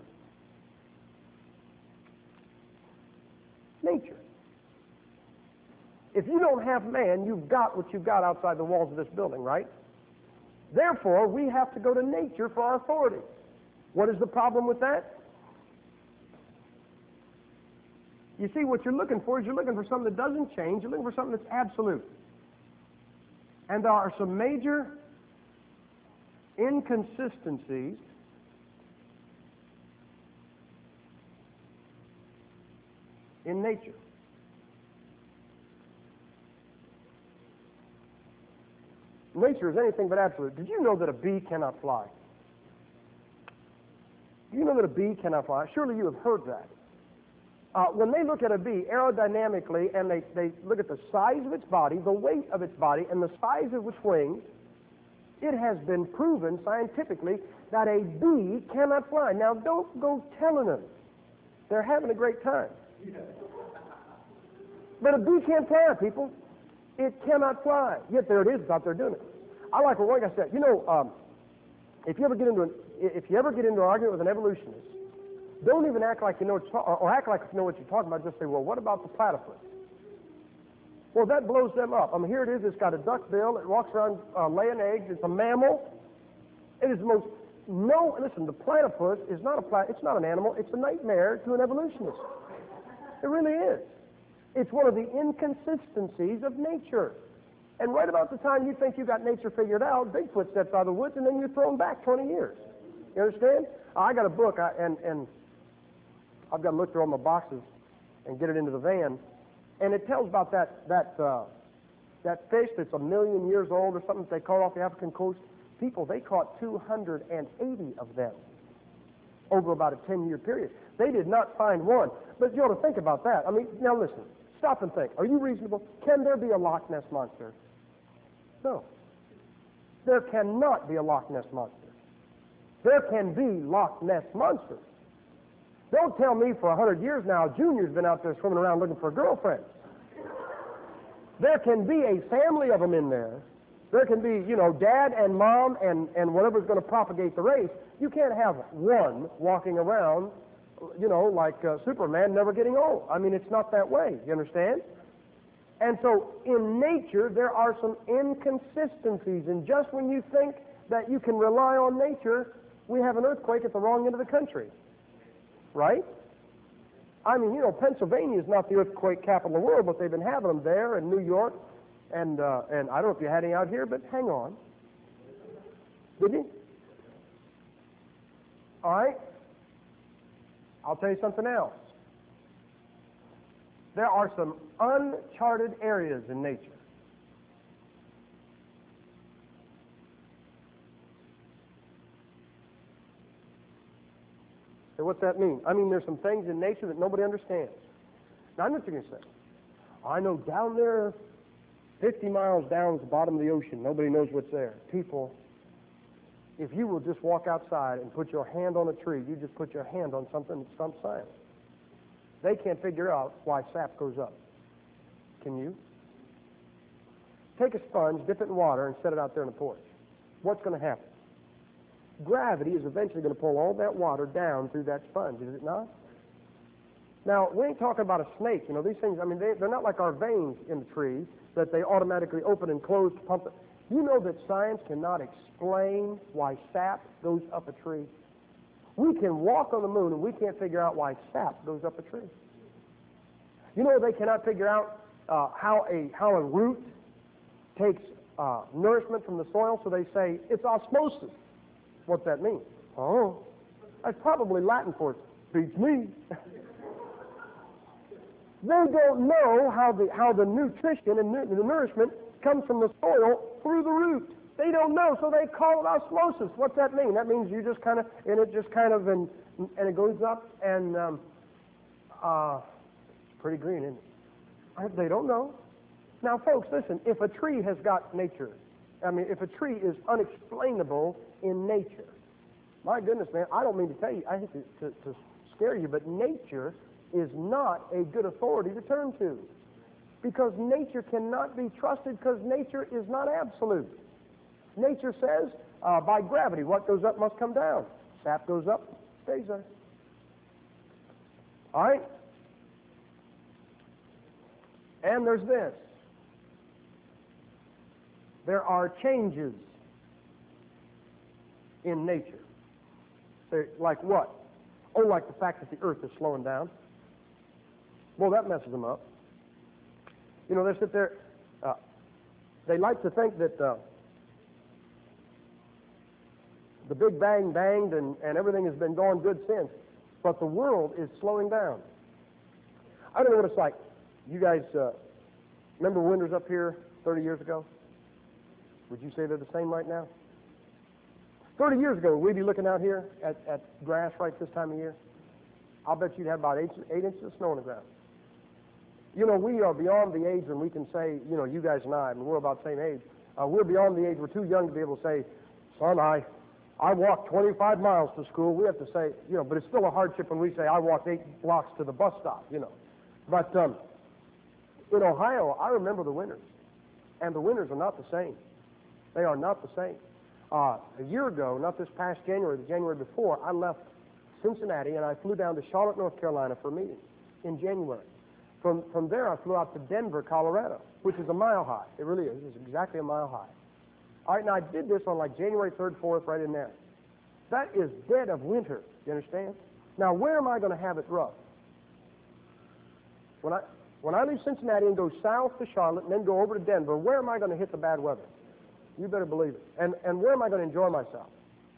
Nature. If you don't have man, you've got what you've got outside the walls of this building, right? Therefore, we have to go to nature for our authority. What is the problem with that? You see, what you're looking for is you're looking for something that doesn't change. You're looking for something that's absolute. And there are some major inconsistencies in nature. Nature is anything but absolute. Did you know that a bee cannot fly? Do you know that a bee cannot fly? Surely you have heard that. When they look at a bee aerodynamically and they look at the size of its body, the weight of its body, and the size of its wings, it has been proven scientifically that a bee cannot fly. Now, don't go telling them. They're having a great time. But a bee can't fly, people. It cannot fly. Yet there it is, it's out there doing it. I like what one guy said. If you ever get into an argument with an evolutionist, don't even act like you know or act like you know what you're talking about. Just say, well, what about the platypus? Well, that blows them up. I mean, here it is. It's got a duck bill. It walks around laying eggs. It's a mammal. It is the most listen. The platypus is not it's not an animal. It's a nightmare to an evolutionist. It really is. It's one of the inconsistencies of nature. And right about the time you think you got nature figured out, Bigfoot steps out of the woods, and then you're thrown back 20 years. You understand? I got a book, and I've got to look through all my boxes and get it into the van, and it tells about that fish that's 1 million years old or something that they caught off the African coast. People, they caught 280 of them over about a 10-year period. They did not find one. But you ought to think about that. I mean, now listen. Stop and think. Are you reasonable? Can there be a Loch Ness Monster? No. There cannot be a Loch Ness Monster. There can be Loch Ness Monsters. Don't tell me for 100 years now Junior's been out there swimming around looking for a girlfriend. There can be a family of them in there. There can be, dad and mom and whatever's going to propagate the race. You can't have one walking around, like Superman never getting old. I mean, it's not that way. You understand? And so in nature, there are some inconsistencies. And just when you think that you can rely on nature, we have an earthquake at the wrong end of the country. Right? I mean, Pennsylvania is not the earthquake capital of the world, but they've been having them there, and New York, and I don't know if you had any out here, but hang on. Did you? All right. I'll tell you something else. There are some uncharted areas in nature. So what's that mean? I mean, there's some things in nature that nobody understands. Now, I'm not going to say, I know down there, 50 miles down at the bottom of the ocean, nobody knows what's there. People, if you will just walk outside and put your hand on a tree, you just put your hand on something that stumps science. They can't figure out why sap goes up. Can you? Take a sponge, dip it in water, and set it out there on the porch. What's going to happen? Gravity is eventually going to pull all that water down through that sponge, is it not? Now, we ain't talking about a snake. These things, I mean, they're not like our veins in the tree that they automatically open and close to pump it. You know that science cannot explain why sap goes up a tree? We can walk on the moon and we can't figure out why sap goes up a tree. They cannot figure out how a root takes nourishment from the soil, so they say it's osmosis. What's that mean? Oh, that's probably Latin for it. Beats me. They don't know how the nutrition and the nourishment comes from the soil through the root. They don't know, so they call it osmosis. What's that mean? That means you just kind of, and it goes up, and it's pretty green, isn't it? They don't know. Now, folks, listen, if a tree has got nature, if a tree is unexplainable in nature, my goodness, man, I don't mean to tell you, I hate to scare you, but nature is not a good authority to turn to. Because nature cannot be trusted, because nature is not absolute. Nature says, by gravity, what goes up must come down. Sap goes up, stays there. All right? And there's this. There are changes in nature. Like what? Oh, like the fact that the earth is slowing down. Well, that messes them up. They sit there, they like to think that the Big Bang banged and everything has been going good since, but the world is slowing down. I don't know what it's like. You guys remember winters up here 30 years ago? Would you say they're the same right now? 30 years ago, we'd be looking out here at grass right this time of year. I'll bet you'd have about 8 inches of snow on the ground. We are beyond the age when we can say, you guys and I mean, we're about the same age. We're beyond the age, we're too young to be able to say, son, I walked 25 miles to school. We have to say, but it's still a hardship when we say, I walked 8 blocks to the bus stop, But in Ohio, I remember the winters, and the winters are not the same. They are not the same. A year ago, not this past January, the January before, I left Cincinnati and I flew down to Charlotte, North Carolina for a meeting in January. From there, I flew out to Denver, Colorado, which is a mile high. It really is. It's exactly a mile high. All right, now I did this on like January 3rd, 4th, right in there. That is dead of winter, you understand? Now, where am I going to have it rough? When I leave Cincinnati and go south to Charlotte and then go over to Denver, where am I going to hit the bad weather? You better believe it. And where am I going to enjoy myself?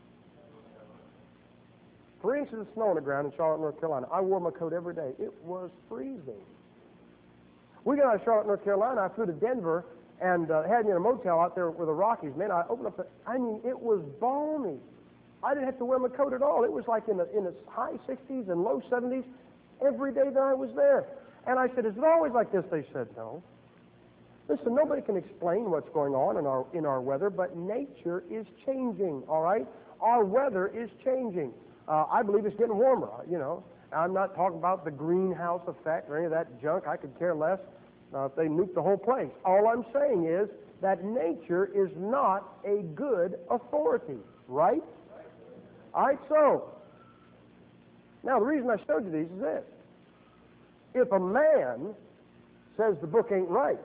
3 inches of snow on the ground in Charlotte, North Carolina. I wore my coat every day. It was freezing. We got out of Charlotte, North Carolina. I flew to Denver and had me in a motel out there with the Rockies. Man, I opened up it was balmy. I didn't have to wear my coat at all. It was like in the high 60s and low 70s every day that I was there. And I said, is it always like this? They said, no. Listen, nobody can explain what's going on in our weather, but nature is changing, all right? Our weather is changing. I believe it's getting warmer, you know. I'm not talking about the greenhouse effect or any of that junk. I could care less if they nuke the whole place. All I'm saying is that nature is not a good authority, right? All right, so, now the reason I showed you these is this. If a man says the book ain't right,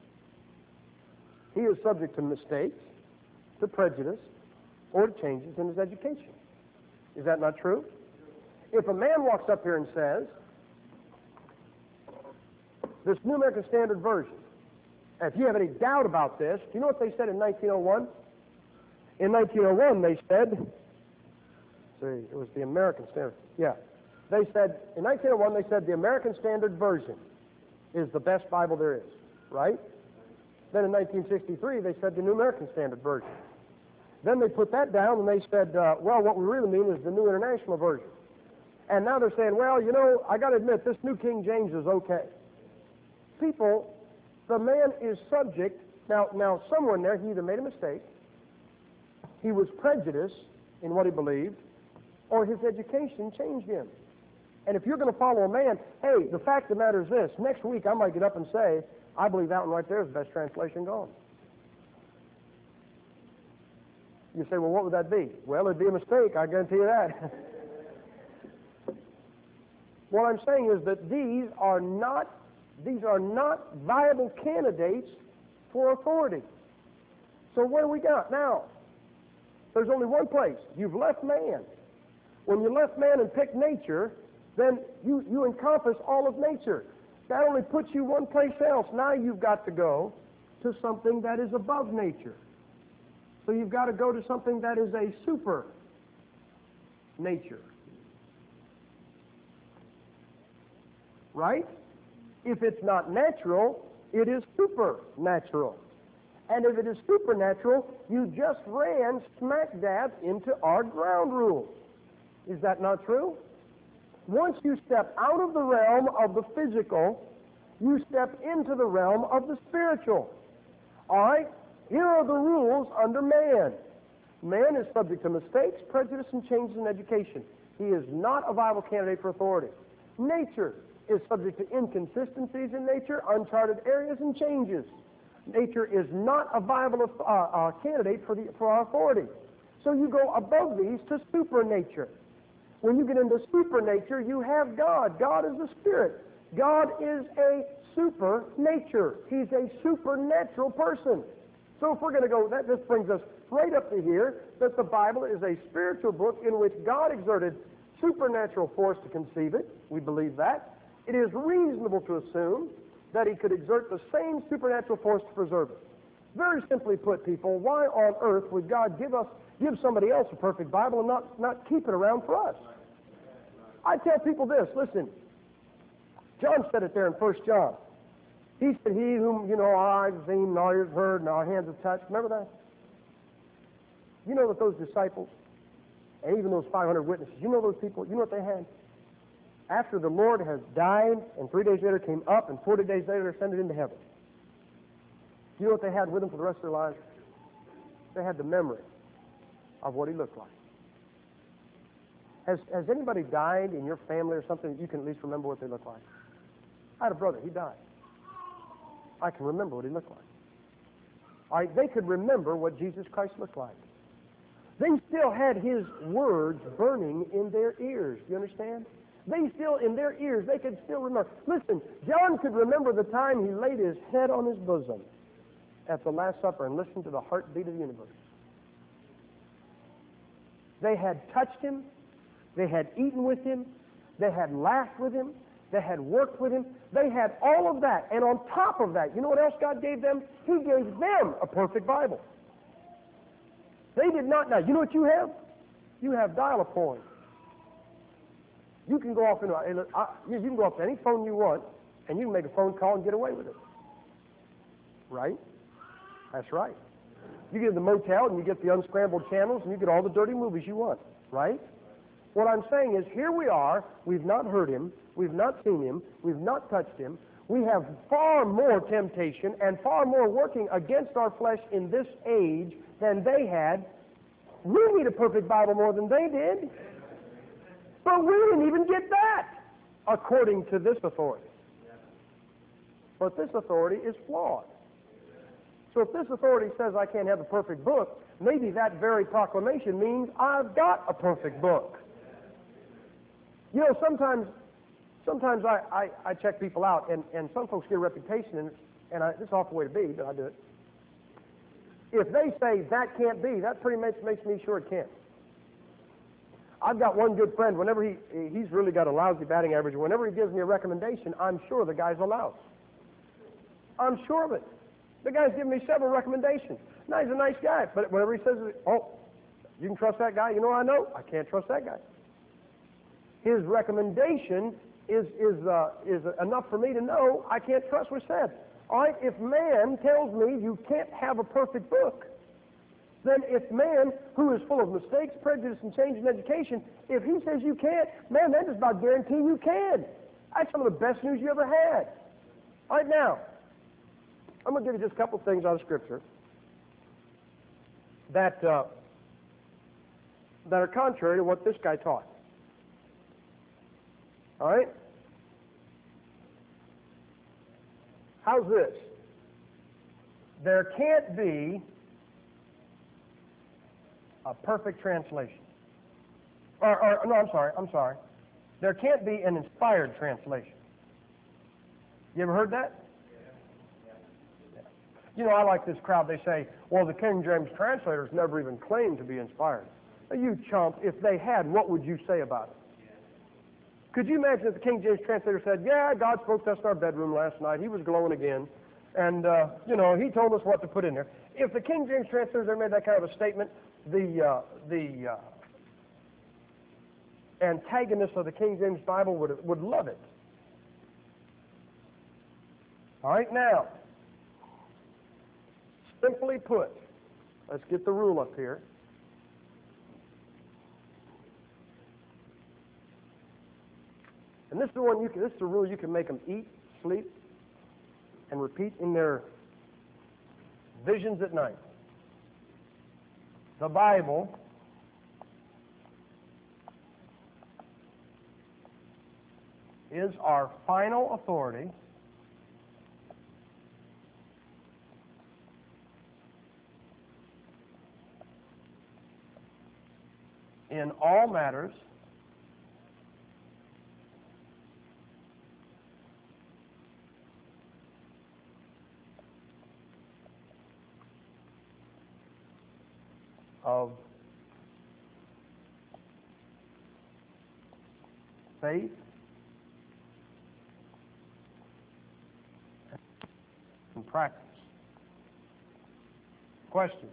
he is subject to mistakes, to prejudice, or to changes in his education. Is that not true? If a man walks up here and says, this New American Standard Version, if you have any doubt about this, do you know what they said in 1901? In 1901, they said, see, it was the American Standard. Yeah. They said, in 1901, they said the American Standard Version is the best Bible there is, right? Then in 1963, they said the New American Standard Version. Then they put that down and they said, well, what we really mean is the New International Version. And now they're saying, well, you know, I got to admit, this New King James is okay. People, the man is subject. Now, somewhere in there, he either made a mistake, he was prejudiced in what he believed, or his education changed him. And if you're going to follow a man, hey, the fact of the matter is this. Next week, I might get up and say, I believe that one right there is the best translation going. You say, well, what would that be? Well, it'd be a mistake, I guarantee you that. What I'm saying is that these are not viable candidates for authority. So what do we got now? There's only one place. You've left man. When you left man and picked nature, then you encompass all of nature. That only puts you one place else. Now you've got to go to something that is above nature. So you've got to go to something that is a super nature. Right? If it's not natural, it is supernatural. And if it is supernatural, you just ran smack dab into our ground rules. Is that not true? Once you step out of the realm of the physical, you step into the realm of the spiritual. All right? Here are the rules under man. Man is subject to mistakes, prejudice, and changes in education. He is not a viable candidate for authority. Nature is subject to inconsistencies in nature, uncharted areas, and changes. Nature is not a viable candidate for our authority. So you go above these to supernature. When you get into supernature, you have God. God is the Spirit. God is a supernature. He's a supernatural person. So if we're going to go, that just brings us right up to here, that the Bible is a spiritual book in which God exerted supernatural force to conceive it. We believe that. It is reasonable to assume that he could exert the same supernatural force to preserve it. Very simply put, people, why on earth would God give somebody else a perfect Bible and not keep it around for us? I tell people this, listen, John said it there in 1 John. He said, he whom, our eyes have seen, and our ears heard, and our hands have touched. Remember that? You know that those disciples, and even those 500 witnesses, you know those people, you know what they had? After the Lord has died, and 3 days later came up, and 40 days later ascended into heaven. Do you know what they had with them for the rest of their lives? They had the memory of what he looked like. Has anybody died in your family or something that you can at least remember what they look like? I had a brother, he died. I can remember what he looked like. All right, they could remember what Jesus Christ looked like. They still had his words burning in their ears. Do you understand? They still, in their ears, they could still remember. Listen, John could remember the time he laid his head on his bosom at the Last Supper and listened to the heartbeat of the universe. They had touched him. They had eaten with him. They had laughed with him. They had worked with him. They had all of that. And on top of that, you know what else God gave them? He gave them a perfect Bible. They did not. Now, you know what you have? You have dial-a-phone. You can go off into you can go off to any phone you want, and you can make a phone call and get away with it. Right? That's right. You get to the motel and you get the unscrambled channels and you get all the dirty movies you want. Right? What I'm saying is, here we are. We've not heard him. We've not seen him. We've not touched him. We have far more temptation and far more working against our flesh in this age than they had. We need a perfect Bible more than they did. But we didn't even get that, according to this authority. But this authority is flawed. So if this authority says I can't have a perfect book, maybe that very proclamation means I've got a perfect book. You know, sometimes I check people out, and some folks get a reputation, and it's an awful way to be, but I do it. If they say that can't be, that pretty much makes me sure it can't. I've got one good friend, whenever he's really got a lousy batting average, whenever he gives me a recommendation, I'm sure the guy's a louse. I'm sure of it. The guy's given me several recommendations. Now, he's a nice guy, but whenever he says, oh, you can trust that guy, you know I know, I can't trust that guy. His recommendation is enough for me to know I can't trust what's said. All right, if man tells me you can't have a perfect book, then if man, who is full of mistakes, prejudice, and change in education, if he says you can't, man, that just about guarantee you can. That's some of the best news you ever had. All right, now, I'm going to give you just a couple things out of Scripture that are contrary to what this guy taught. All right? How's this? There can't be a perfect translation. No, I'm sorry. There can't be an inspired translation. You ever heard that? You know, I like this crowd. They say, well, the King James translators never even claimed to be inspired. You chump, if they had, what would you say about it? Could you imagine if the King James translator said, yeah, God spoke to us in our bedroom last night. He was glowing again. And, he told us what to put in there. If the King James translators ever made that kind of a statement, the antagonists of the King James Bible would love it. All right, now, simply put, let's get the rule up here. And this is the one this is the rule you can make them eat, sleep, and repeat in their visions at night. The Bible is our final authority in all matters of faith and practice. Question.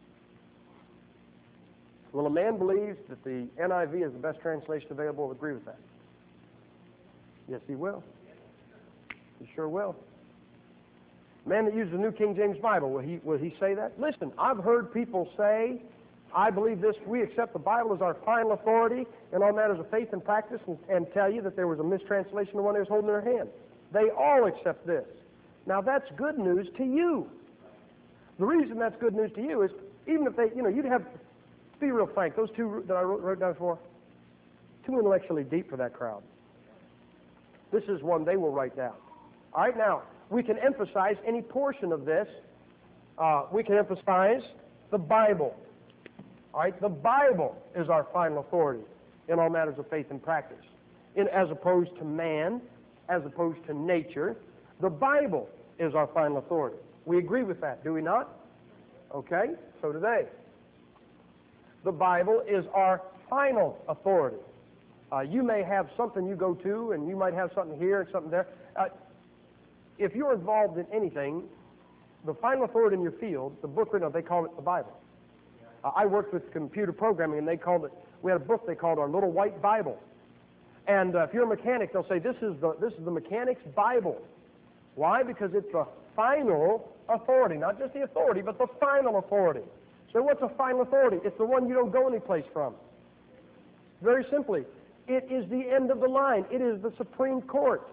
Will a man believes that the NIV is the best translation available agree with that? Yes, he will. He sure will. Man that uses the New King James Bible, will he say that? Listen, I've heard people say, I believe this, we accept the Bible as our final authority in all matters of faith and practice, and tell you that there was a mistranslation of one they was holding in their hand. They all accept this. Now that's good news to you. The reason that's good news to you is, even if they, you'd have, be real frank, those two that I wrote down before, too intellectually deep for that crowd. This is one they will write down. All right, now, we can emphasize any portion of this. We can emphasize the Bible. All right, the Bible is our final authority in all matters of faith and practice. As opposed to man, as opposed to nature, the Bible is our final authority. We agree with that, do we not? Okay, so do they. The Bible is our final authority. You may have something you go to, and you might have something here and something there. If you're involved in anything, the final authority in your field, the book written, they call it the Bible. I worked with computer programming, and we had a book they called our Little White Bible. And if you're a mechanic, they'll say, this is the mechanic's Bible. Why? Because it's the final authority, not just the authority, but the final authority. So what's a final authority? It's the one you don't go anyplace from. Very simply, it is the end of the line. It is the Supreme Court.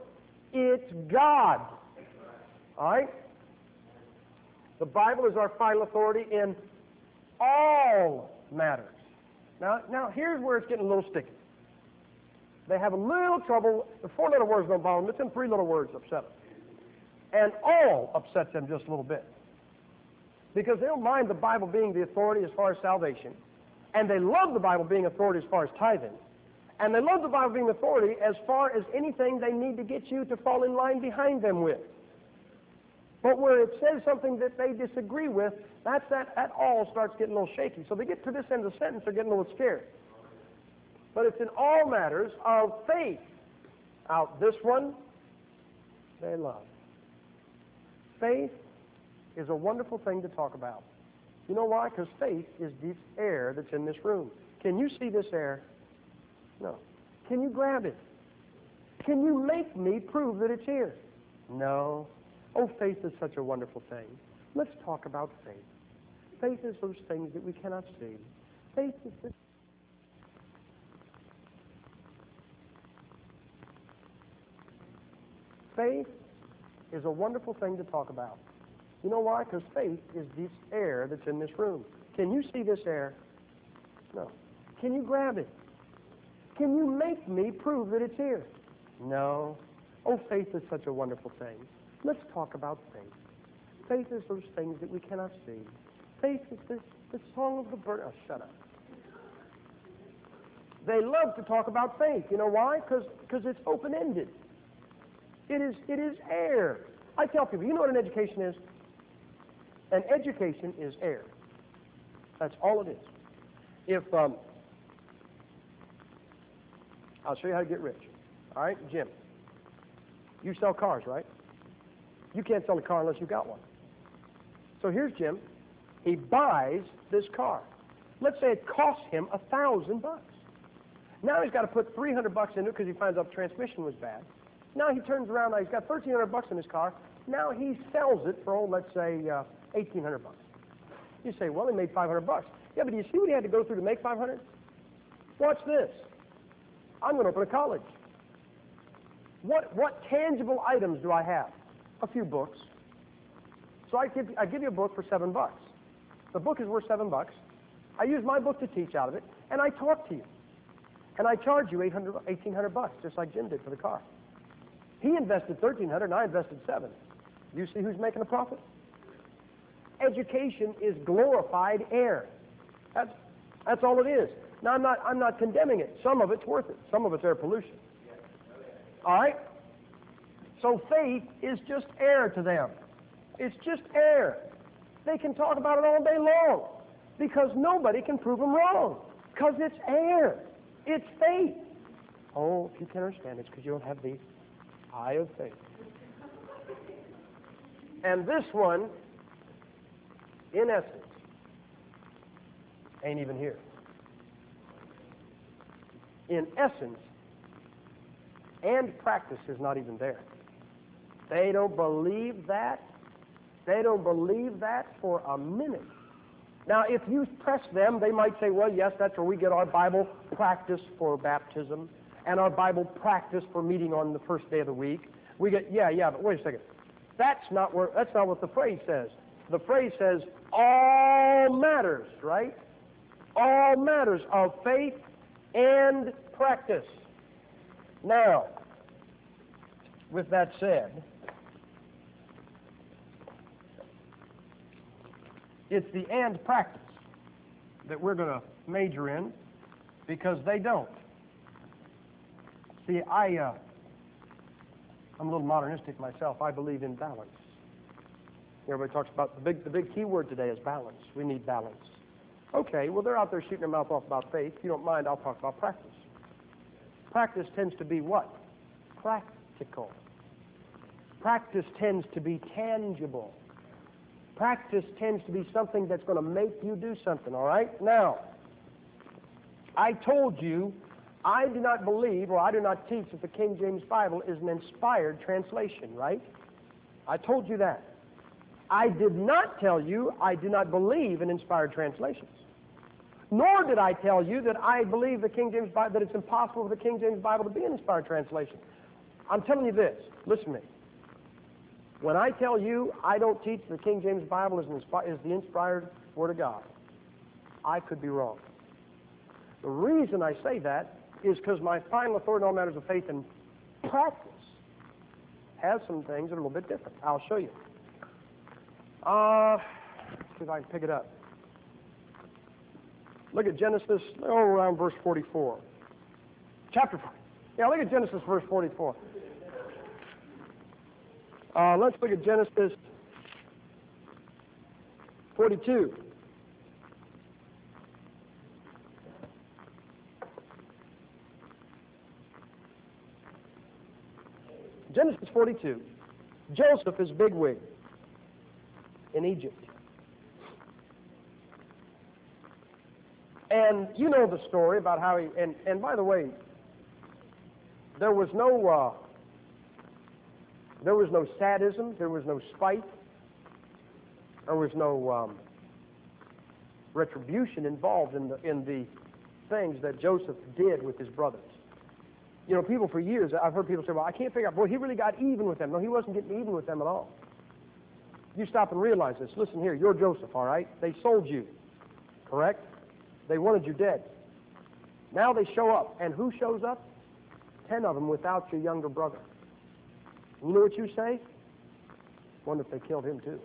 It's God. All right? The Bible is our final authority in all matters. Now here's where it's getting a little sticky. They have a little trouble. The four-letter words don't bother them. It's them three-letter words upset them. And all upsets them just a little bit. Because they don't mind the Bible being the authority as far as salvation. And they love the Bible being authority as far as tithing. And they love the Bible being authority as far as anything they need to get you to fall in line behind them with. But where it says something that they disagree with, that all starts getting a little shaky. So they get to this end of the sentence, they're getting a little scared. But it's in all matters of faith. Out this one, they love. Faith is a wonderful thing to talk about. You know why? Because faith is this air that's in this room. Can you see this air? No. Can you grab it? Can you make me prove that it's here? No. Oh, faith is such a wonderful thing. Let's talk about faith. Faith is those things that we cannot see. Faith is this. Faith is a wonderful thing to talk about. You know why? Because faith is this air that's in this room. Can you see this air? No. Can you grab it? Can you make me prove that it's here? No. Oh, faith is such a wonderful thing. Let's talk about faith. Faith is those things that we cannot see. Faith is the song of the bird. Oh, shut up. They love to talk about faith. You know why? Because it's open-ended. It is air. I tell people, you know what an education is? An education is air. That's all it is. If I'll show you how to get rich. All right, Jim. You sell cars, right? You can't sell a car unless you got one. So here's Jim. He buys this car. Let's say it costs him $1,000. Now he's got to put $300 into it because he finds out the transmission was bad. Now he turns around. Now he's got $1,300 in his car. Now he sells it for, let's say, $1,800. You say, well, he made $500. Yeah, but do you see what he had to go through to make $500? Watch this. I'm going to open a college. What tangible items do I have? A few books. So I give you a book for $7. The book is worth $7. I use my book to teach out of it, and I talk to you. And I charge you $1,800, just like Jim did for the car. He invested $1,300, and I invested $7. You see who's making a profit? Education is glorified air. That's all it is. Now, I'm not condemning it. Some of it's worth it. Some of it's air pollution. All right? So faith is just air to them. It's just air. They can talk about it all day long because nobody can prove them wrong because it's air. It's faith. Oh, if you can understand, it's because you don't have the eye of faith. And this one, in essence, ain't even here. In essence, and practice is not even there. They don't believe that. They don't believe that for a minute. Now, if you press them, they might say, well, yes, that's where we get our Bible practice for baptism and our Bible practice for meeting on the first day of the week. We get, yeah, but wait a second. That's not what the phrase says. The phrase says, all matters, right? All matters of faith and practice. Now, with that said, it's the and practice that we're going to major in because they don't. See, I'm a little modernistic myself. I believe in balance. Everybody talks about the big key word today is balance. We need balance. Okay, well, they're out there shooting their mouth off about faith. If you don't mind, I'll talk about practice. Practice tends to be what? Practical. Practice tends to be tangible. Practice tends to be something that's going to make you do something, all right? Now, I told you I do not believe or I do not teach that the King James Bible is an inspired translation, right? I told you that. I did not tell you I do not believe in inspired translations. Nor did I tell you that I believe the King James Bible, that it's impossible for the King James Bible to be an inspired translation. I'm telling you this. Listen to me. When I tell you I don't teach the King James Bible is the inspired Word of God, I could be wrong. The reason I say that is because my final authority in all matters of faith and practice has some things that are a little bit different. I'll show you. See if I can pick it up. Look at Genesis, around verse 44. Chapter 4. Yeah, look at Genesis verse 44. Let's look at Genesis 42. Genesis 42. Joseph is bigwig in Egypt. And you know the story about how he, and by the way, there was no sadism, there was no spite, there was no retribution involved in the things that Joseph did with his brothers. You know, people for years, I've heard people say, well, I can't figure out, boy, he really got even with them. No, he wasn't getting even with them at all. You stop and realize this. Listen here, you're Joseph, all right? They sold you, correct? They wanted you dead. Now they show up, and who shows up? 10 of them without your younger brother. You know what you say? Wonder if they killed him too.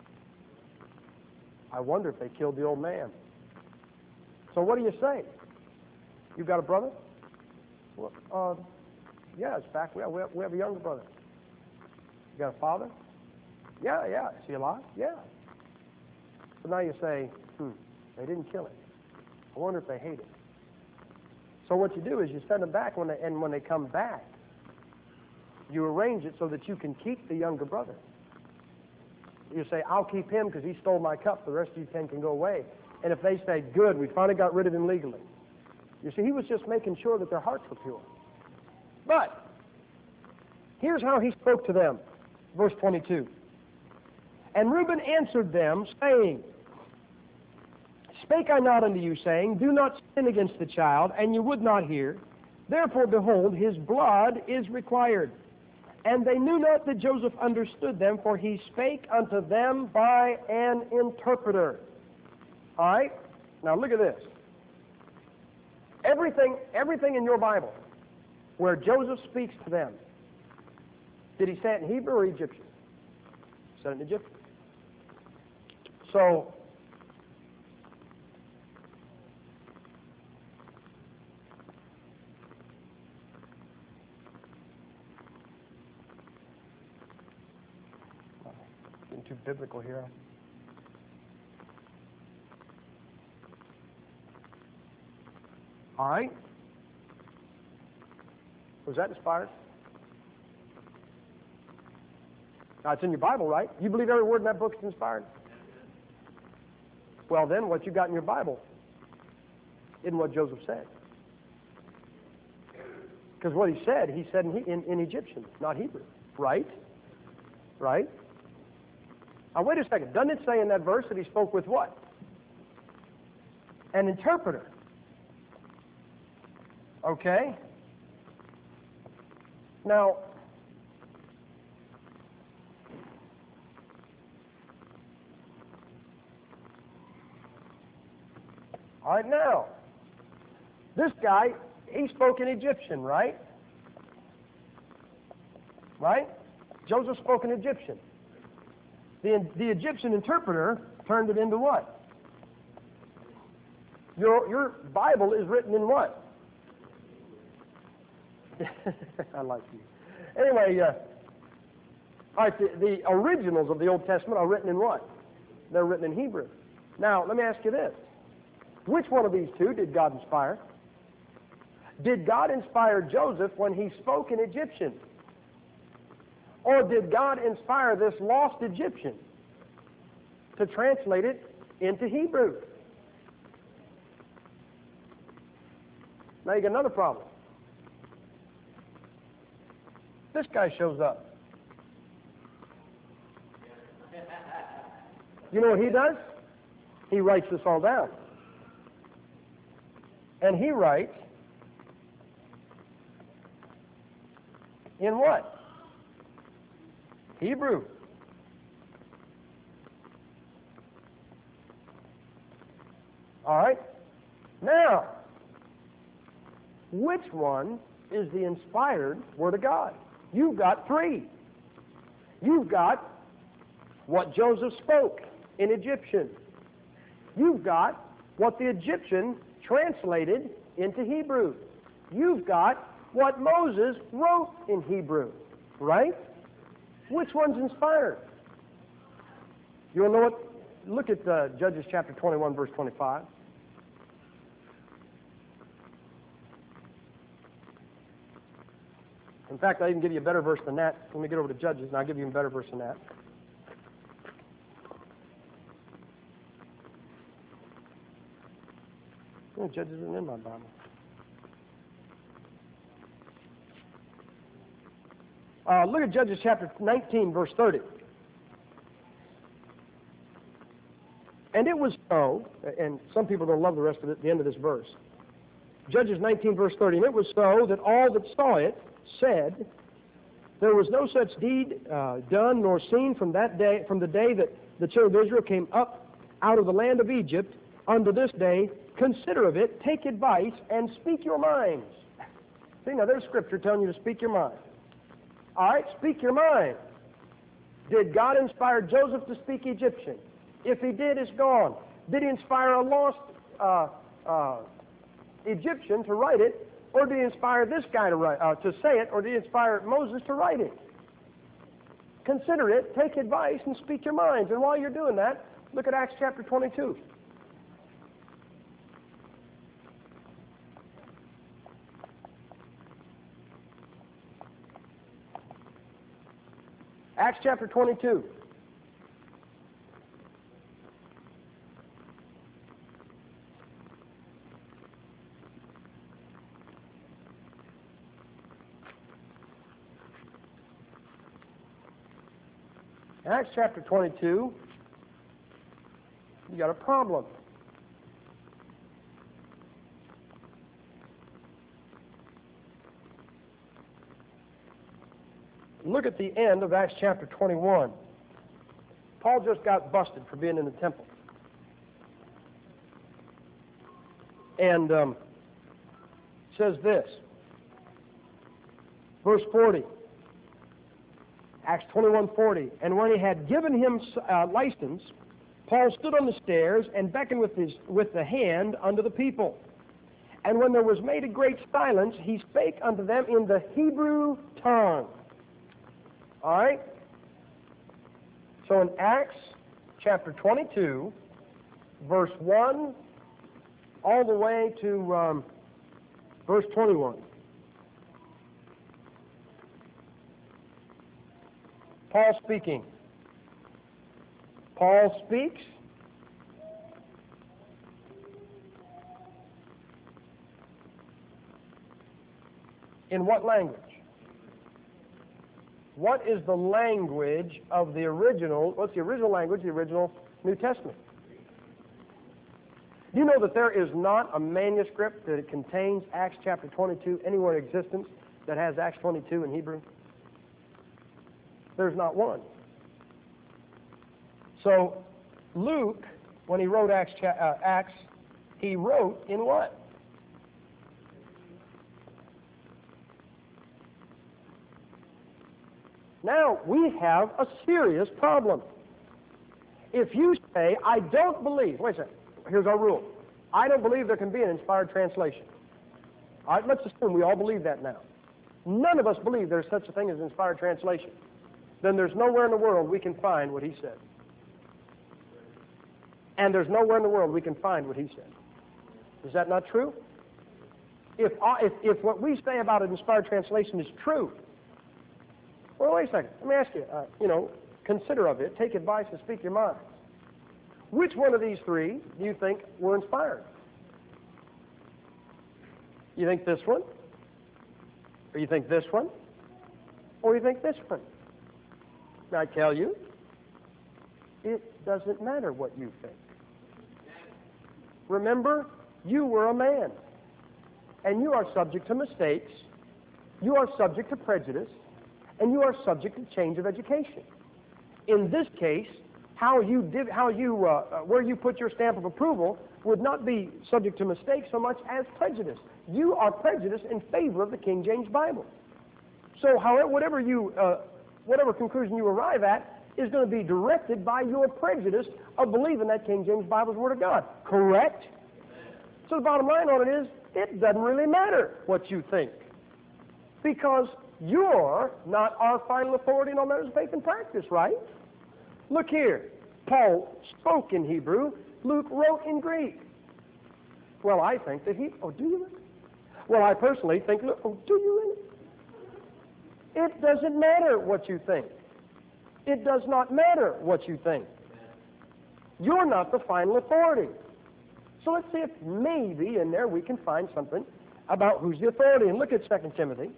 I wonder if they killed the old man. So what do you say? You got a brother? Well, yeah, it's back. We have a younger brother. You got a father? Yeah. Is he alive? Yeah. So now you say, they didn't kill him. I wonder if they hate him. So what you do is you send them back, when they come back, you arrange it so that you can keep the younger brother. You say, I'll keep him because he stole my cup. The rest of you 10 can go away. And if they say, good, we finally got rid of him legally. You see, he was just making sure that their hearts were pure. But here's how he spoke to them. Verse 22. And Reuben answered them, saying, Spake I not unto you, saying, Do not sin against the child, and you would not hear. Therefore, behold, his blood is required. And they knew not that Joseph understood them, for he spake unto them by an interpreter. All right? Now look at this. Everything in your Bible where Joseph speaks to them, did he say it in Hebrew or Egyptian? He said it in Egyptian. So, getting too biblical here. All right. Was that inspired? Now, it's in your Bible, right? You believe every word in that book is inspired? Well, then, what you got in your Bible isn't what Joseph said. Because what he said in Egyptian, not Hebrew. Right? Right? Now, wait a second. Doesn't it say in that verse that he spoke with what? An interpreter. Okay? Now, all right, now, this guy, he spoke in Egyptian, right? Right? Joseph spoke in Egyptian. The Egyptian interpreter turned it into what? Your Bible is written in what? I like you. Anyway, all right, the originals of the Old Testament are written in what? They're written in Hebrew. Now, let me ask you this. Which one of these two did God inspire? Did God inspire Joseph when he spoke in Egyptian? Or did God inspire this lost Egyptian to translate it into Hebrew? Now you got another problem. This guy shows up. You know what he does? He writes this all down. And he writes, in what? Hebrew. All right? Now, which one is the inspired Word of God? You've got three. You've got what Joseph spoke in Egyptian. You've got what the Egyptian translated into Hebrew. You've got what Moses wrote in Hebrew, right? Which one's inspired? You want to know what? Look at Judges chapter 21, verse 25. In fact, I'll even give you a better verse than that. Let me get over to Judges, and I'll give you a better verse than that. Oh, Judges isn't in my Bible. Look at Judges chapter 19, verse 30. And it was so, and some people don't love the rest of it, the end of this verse. Judges 19, verse 30. And it was so that all that saw it said, there was no such deed done nor seen from that day, from the day that the children of Israel came up out of the land of Egypt unto this day. Consider of it, take advice, and speak your minds. See, now there's scripture telling you to speak your mind. All right, speak your mind. Did God inspire Joseph to speak Egyptian? If he did, it's gone. Did he inspire a lost Egyptian to write it, or did he inspire this guy to say it, or did he inspire Moses to write it? Consider it, take advice, and speak your minds. And while you're doing that, look at Acts chapter 22. Acts chapter 22. Acts chapter 22, you got a problem. Look at the end of Acts chapter 21. Paul just got busted for being in the temple. And says this, verse 40. Acts 21:40. And when he had given him license, Paul stood on the stairs and beckoned with the hand unto the people. And when there was made a great silence, he spake unto them in the Hebrew tongue. All right? So in Acts chapter 22, verse 1, all the way to verse 21. Paul speaking. Paul speaks. In what language? What is the language of the original? What's the original language, the original New Testament? Do you know that there is not a manuscript that contains Acts chapter 22 anywhere in existence that has Acts 22 in Hebrew? There's not one. So Luke, when he wrote Acts, he wrote in what? Now, we have a serious problem. If you say, I don't believe, wait a second, here's our rule. I don't believe there can be an inspired translation. All right, let's assume we all believe that now. None of us believe there's such a thing as inspired translation. Then there's nowhere in the world we can find what he said. And there's nowhere in the world we can find what he said. Is that not true? If what we say about an inspired translation is true, well, wait a second. Let me ask you, consider of it, take advice and speak your minds. Which one of these three do you think were inspired? You think this one? Or you think this one? Or you think this one? I tell you, it doesn't matter what you think. Remember, you were a man, and you are subject to mistakes. You are subject to prejudice. and you are subject to change of education. In this case, where you put your stamp of approval would not be subject to mistake so much as prejudice. You are prejudiced in favor of the King James Bible. So, however, whatever conclusion you arrive at is going to be directed by your prejudice of believing that King James Bible is the Word of God. Correct? So the bottom line on it is, it doesn't really matter what you think, because you're not our final authority in all matters of faith and practice, right? Look here. Paul spoke in Hebrew. Luke wrote in Greek. Well, I think that do you really? Well, I personally think, do you really? It doesn't matter what you think. It does not matter what you think. You're not the final authority. So let's see if maybe in there we can find something about who's the authority. And look at 2 Timothy.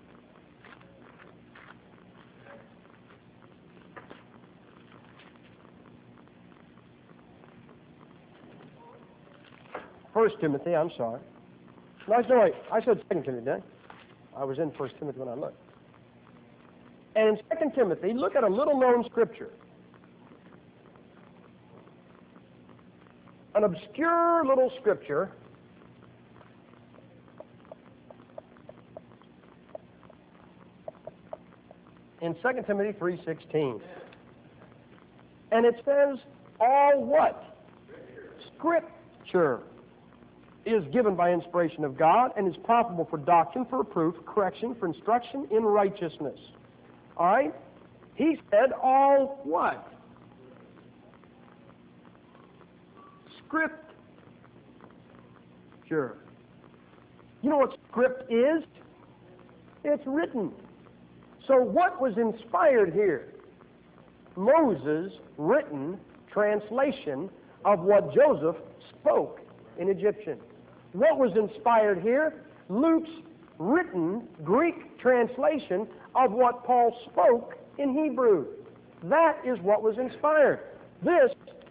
First Timothy, I'm sorry. No, I said 2 Timothy, didn't I? I was in 1 Timothy when I looked. And in 2 Timothy, look at a little-known scripture. An obscure little scripture in 2 Timothy 3:16. And it says, all what? Scripture is given by inspiration of God and is profitable for doctrine, for reproof, correction, for instruction in righteousness. All right? He said all what? Scripture. You know what script is? It's written. So what was inspired here? Moses' written translation of what Joseph spoke in Egyptian. What was inspired here? Luke's written Greek translation of what Paul spoke in Hebrew. That is what was inspired. This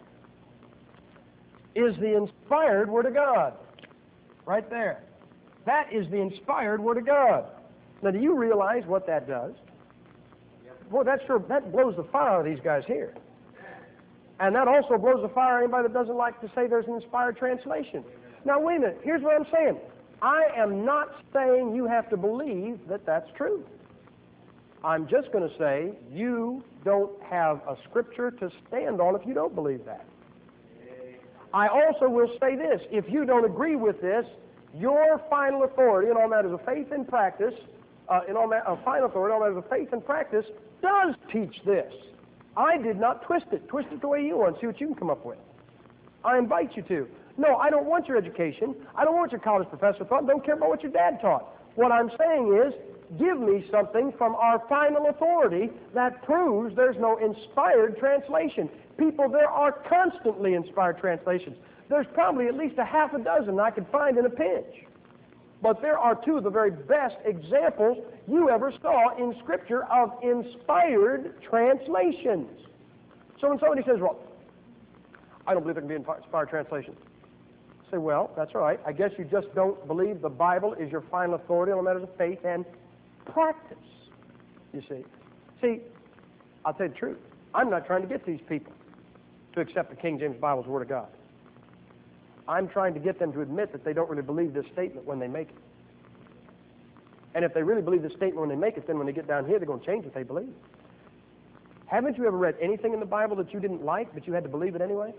is the inspired Word of God. Right there. That is the inspired Word of God. Now, do you realize what that does? Boy, that blows the fire out of these guys here. And that also blows the fire out of anybody that doesn't like to say there's an inspired translation. Now, wait a minute. Here's what I'm saying. I am not saying you have to believe that that's true. I'm just going to say you don't have a scripture to stand on if you don't believe that. I also will say this. If you don't agree with this, your final authority in all matters of faith and practice, final authority in all matters of faith and practice, does teach this. I did not twist it. Twist it the way you want. See what you can come up with. I invite you to. No, I don't want your education. I don't want what your college professor thought. I don't care about what your dad taught. What I'm saying is, give me something from our final authority that proves there's no inspired translation. People, there are constantly inspired translations. There's probably at least a half a dozen I could find in a pinch. But there are two of the very best examples you ever saw in Scripture of inspired translations. So when somebody says, well, I don't believe there can be inspired translations. Say, well, that's all right. I guess you just don't believe the Bible is your final authority on the matters of faith and practice, you see. See, I'll tell you the truth. I'm not trying to get these people to accept the King James Bible as the Word of God. I'm trying to get them to admit that they don't really believe this statement when they make it. And if they really believe this statement when they make it, then when they get down here, they're going to change what they believe. Haven't you ever read anything in the Bible that you didn't like, but you had to believe it anyway?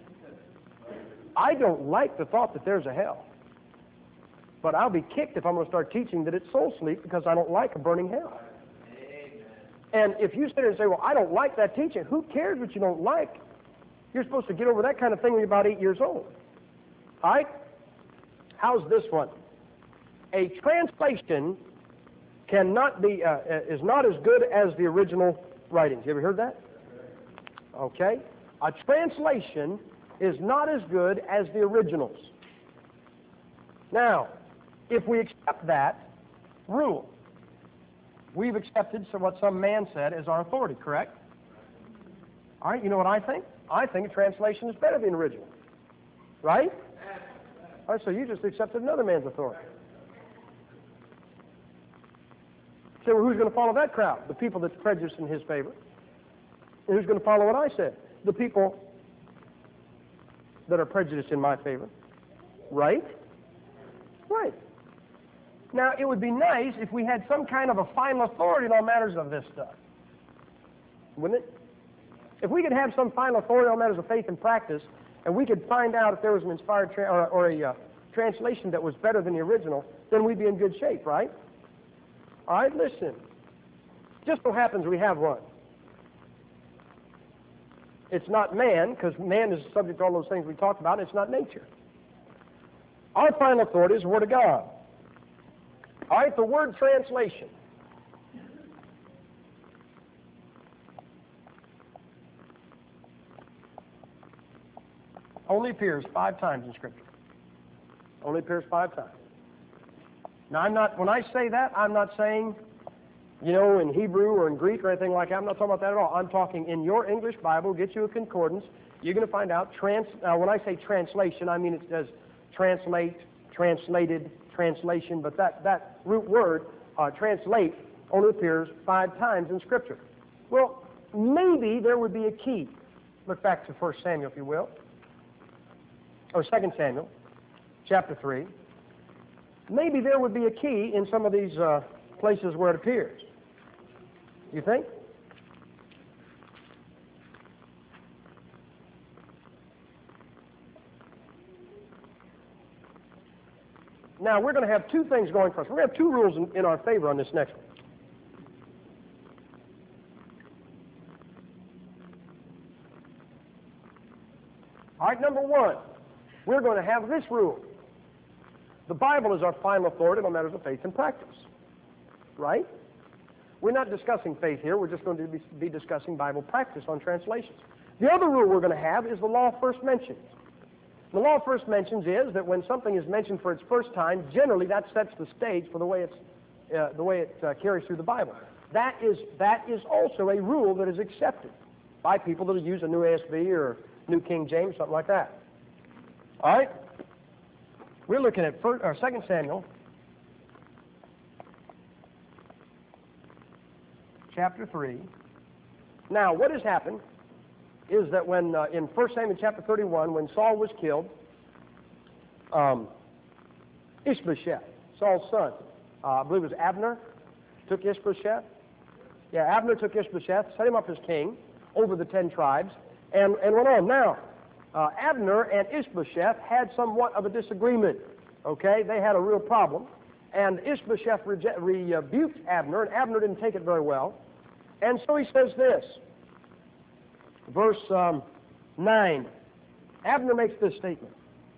I don't like the thought that there's a hell. But I'll be kicked if I'm going to start teaching that it's soul sleep because I don't like a burning hell. And if you sit there and say, well, I don't like that teaching, who cares what you don't like? You're supposed to get over that kind of thing when you're about 8 years old. All right? How's this one? A translation cannot be, is not as good as the original writings. You ever heard that? Okay. A translation is not as good as the originals. Now, if we accept that rule, we've accepted what some man said as our authority, correct? All right, you know what I think? I think a translation is better than the original. Right? All right, so you just accepted another man's authority. So well, who's going to follow that crowd? The people that's prejudiced in his favor. And who's going to follow what I said? The people that are prejudiced in my favor. Right? Right. Now, it would be nice if we had some kind of a final authority in all matters of this stuff. Wouldn't it? If we could have some final authority on matters of faith and practice, and we could find out if there was an inspired or a translation that was better than the original, then we'd be in good shape, right? All right, listen. Just so happens we have one. It's not man, because man is subject to all those things we talked about, and it's not nature. Our final authority is the Word of God. All right, the word translation. Only appears 5 times in Scripture. Only appears 5 times. Now, when I say that, I'm not saying, in Hebrew or in Greek or anything like that. I'm not talking about that at all. I'm talking in your English Bible. Get you a concordance. You're going to find out. When I say translation, I mean it says translate, translated, translation, but that root word, translate, only appears 5 times in Scripture. Well, maybe there would be a key. Look back to 1 Samuel, if you will, or 2 Samuel, chapter 3. Maybe there would be a key in some of these places where it appears. You think? Now, we're going to have 2 things going for us. We're going to have 2 rules in our favor on this next one. All right, number 1, we're going to have this rule. The Bible is our final authority on matters of faith and practice. Right? We're not discussing faith here. We're just going to be discussing Bible practice on translations. The other rule we're going to have is the law of first mentions. The law of first mentions is that when something is mentioned for its first time, generally that sets the stage for the way it carries through the Bible. That is also a rule that is accepted by people that use a New ASV or New King James, something like that. All right? We're looking at 2 Samuel, chapter 3. Now, what has happened is that when in 1 Samuel chapter 31, when Saul was killed, Ishbosheth, Saul's son, I believe it was Abner, took Ishbosheth. Yeah, Abner took Ishbosheth, set him up as king over the 10 tribes, and went on. Now, Abner and Ishbosheth had somewhat of a disagreement. Okay, they had a real problem, and Ishbosheth rebuked Abner, and Abner didn't take it very well, and so he says this. Verse 9, Abner makes this statement.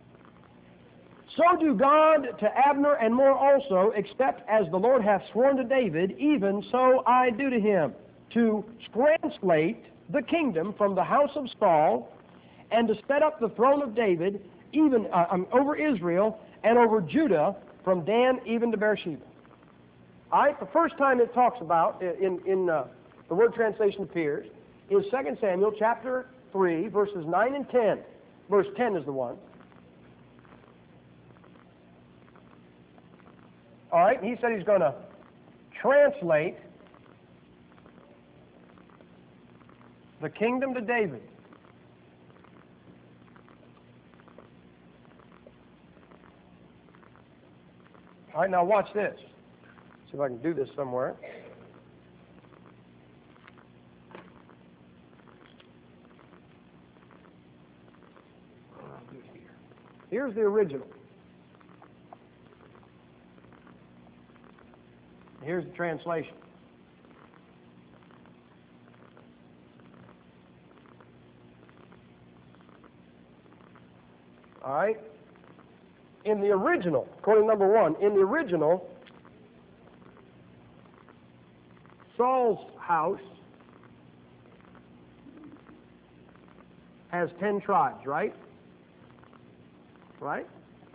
So do God to Abner and more also, except as the Lord hath sworn to David, even so I do to him, to translate the kingdom from the house of Saul, and to set up the throne of David, even over Israel and over Judah, from Dan even to Beersheba. All right, the first time it talks about, in the word translation appears, is 2 Samuel chapter 3, verses 9 and 10. Verse 10 is the one. All right, and he said he's going to translate the kingdom to David. All right, now watch this. See if I can do this somewhere. Here's the original. Here's the translation. All right? In the original, according to number 1, in the original, Saul's house has 10 tribes, right? Right?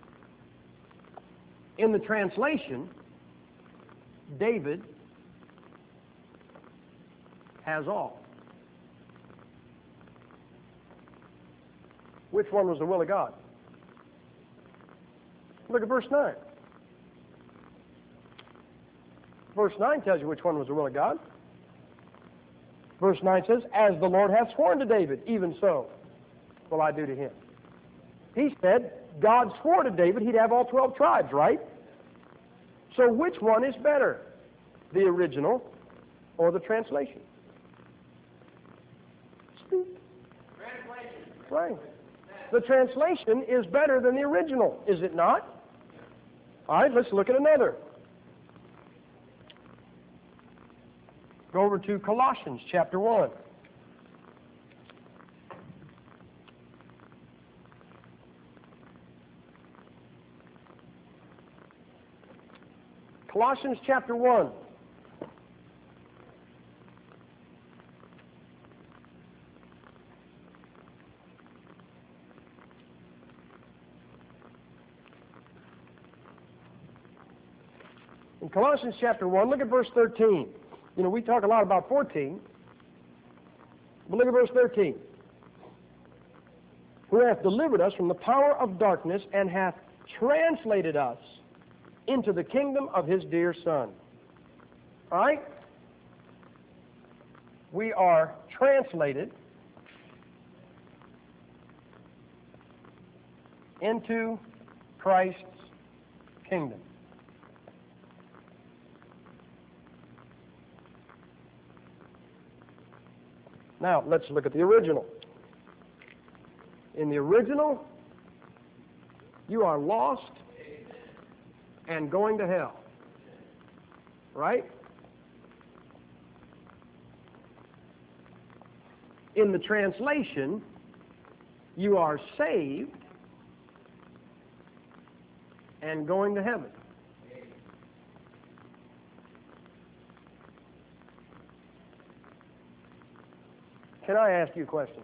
In the translation, David has all. Which one was the will of God? Look at verse 9. Verse 9 tells you which one was the will of God. Verse 9 says, as the Lord hath sworn to David, even so will I do to him. He said, God swore to David he'd have all 12 tribes, right? So which one is better, the original or the translation? Speak. Translation. Right. The translation is better than the original, is it not? All right, let's look at another. Go over to Colossians chapter 1. Colossians chapter 1. In Colossians chapter 1, look at verse 13. You know, we talk a lot about 14, but look at verse 13. Who hath delivered us from the power of darkness and hath translated us into the kingdom of his dear Son. All right? We are translated into Christ's kingdom. Now, let's look at the original. In the original, you are lost and going to hell. Right? In the translation, you are saved and going to heaven. Can I ask you a question?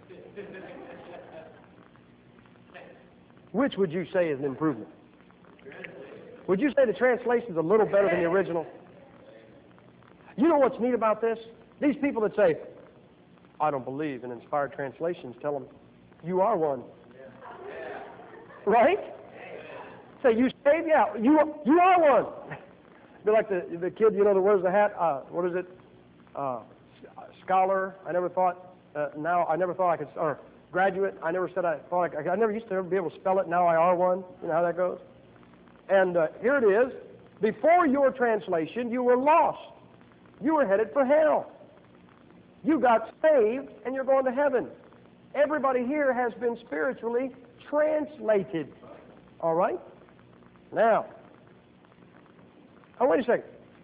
Which would you say is an improvement? Would you say the translation is a little better than the original? You know what's neat about this? These people that say, I don't believe in inspired translations, tell them, you are one. Right? Say, you saved? Yeah, you are one. Be like the kid, you know, that wears the hat, what is it? Scholar, I never thought, I never thought I could, or graduate, I never said I thought I never used to ever be able to spell it, now I are one. You know how that goes? And here it is. Before your translation, you were lost. You were headed for hell. You got saved, and you're going to heaven. Everybody here has been spiritually translated. All right? Now, wait a second.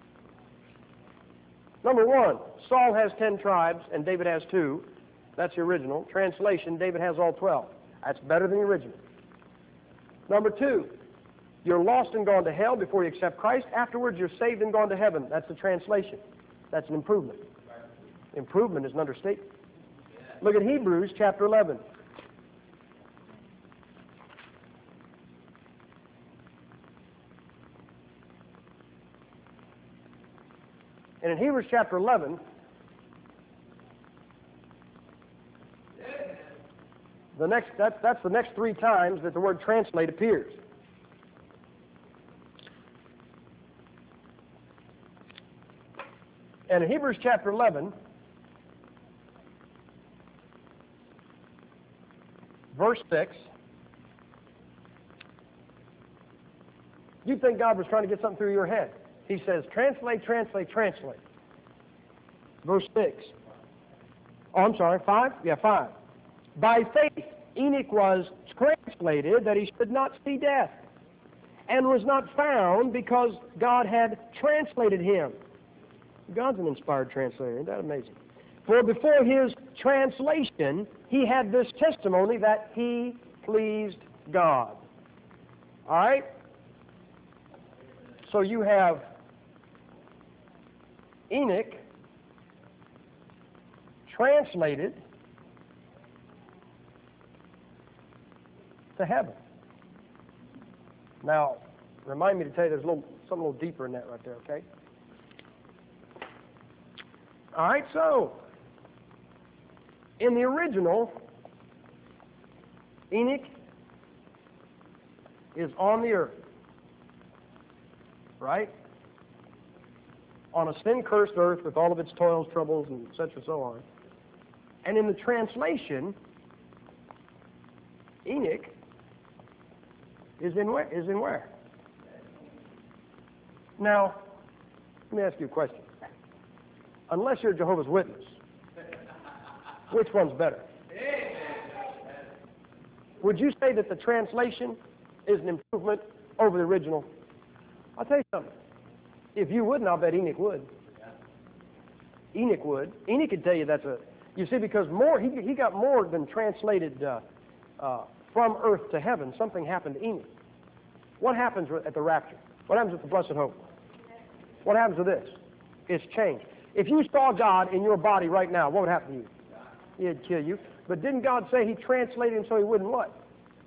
Number one, Saul has 10 tribes, and David has 2. That's the original. Translation, David has all 12. That's better than the original. Number 2, you're lost and gone to hell before you accept Christ. Afterwards, you're saved and gone to heaven. That's the translation. That's an improvement. Improvement is an understatement. Look at Hebrews chapter 11. And in Hebrews chapter 11, that's the next 3 times that the word translate appears. And in Hebrews chapter 11, verse 6, you'd think God was trying to get something through your head. He says, translate, translate, translate. Verse 6. Oh, I'm sorry, 5? Yeah, 5. By faith, Enoch was translated that he should not see death, and was not found because God had translated him. God's an inspired translator. Isn't that amazing? For before his translation, he had this testimony that he pleased God. All right? So you have Enoch translated to heaven. Now, remind me to tell you there's something a little deeper in that right there, okay? All right, so in the original, Enoch is on the earth, right? on a sin-cursed earth with all of its toils, troubles, and such and so on. And in the translation, Enoch is in where? Now, let me ask you a question. Unless you're Jehovah's Witness, which one's better? Would you say that the translation is an improvement over the original? I'll tell you something. If you wouldn't, I'll bet Enoch would. Enoch would. Enoch could tell you that's a... You see, because he got more than translated from earth to heaven. Something happened to Enoch. What happens at the rapture? What happens at the blessed hope? What happens to this? It's changed. If you saw God in your body right now, what would happen to you? He'd kill you. But didn't God say he translated him so he wouldn't what?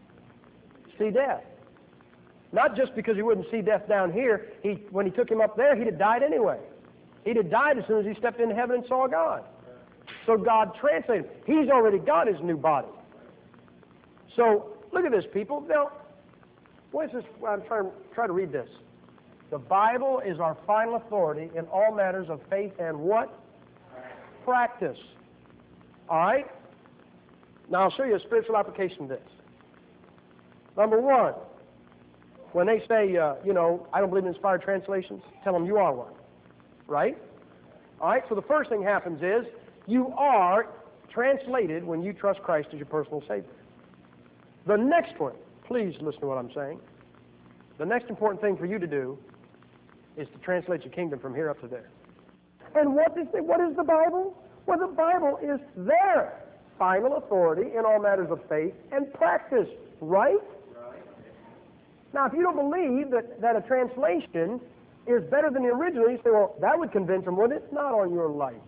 See death. Not just because he wouldn't see death down here. When he took him up there, he'd have died anyway. He'd have died as soon as he stepped into heaven and saw God. So God translated him. He's already got his new body. So look at this, people. Now, what is this? I'm trying to read this. The Bible is our final authority in all matters of faith and what? Practice. All right? Now, I'll show you a spiritual application of this. Number one, when they say, I don't believe in inspired translations, tell them you are one. Right? All right? So the first thing happens is you are translated when you trust Christ as your personal Savior. The next one, please listen to what I'm saying. The next important thing for you to do is to translate your kingdom from here up to there. And what is the Bible? Well, the Bible is their final authority in all matters of faith and practice, right? Now, if you don't believe that a translation is better than the original, you say, well, that would convince them, wouldn't it? Not on your life.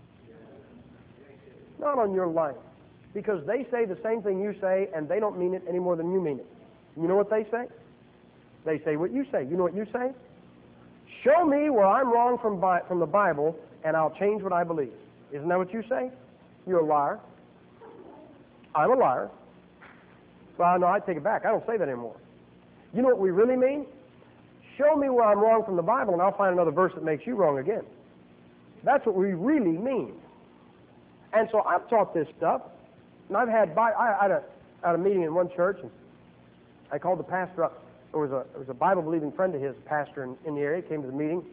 Not on your life. Because they say the same thing you say, and they don't mean it any more than you mean it. You know what they say? They say what you say. You know what you say? Show me where I'm wrong from the Bible, and I'll change what I believe. Isn't that what you say? You're a liar. I'm a liar. Well, no, I take it back. I don't say that anymore. You know what we really mean? Show me where I'm wrong from the Bible, and I'll find another verse that makes you wrong again. That's what we really mean. And so I've taught this stuff, and I had a meeting in one church, and I called the pastor up. There was a Bible-believing friend of his, pastor in the area, came to the meeting.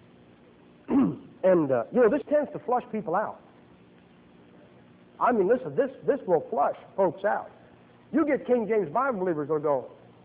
And, this tends to flush people out. I mean, listen, this will flush folks out. You get King James Bible believers that'll go,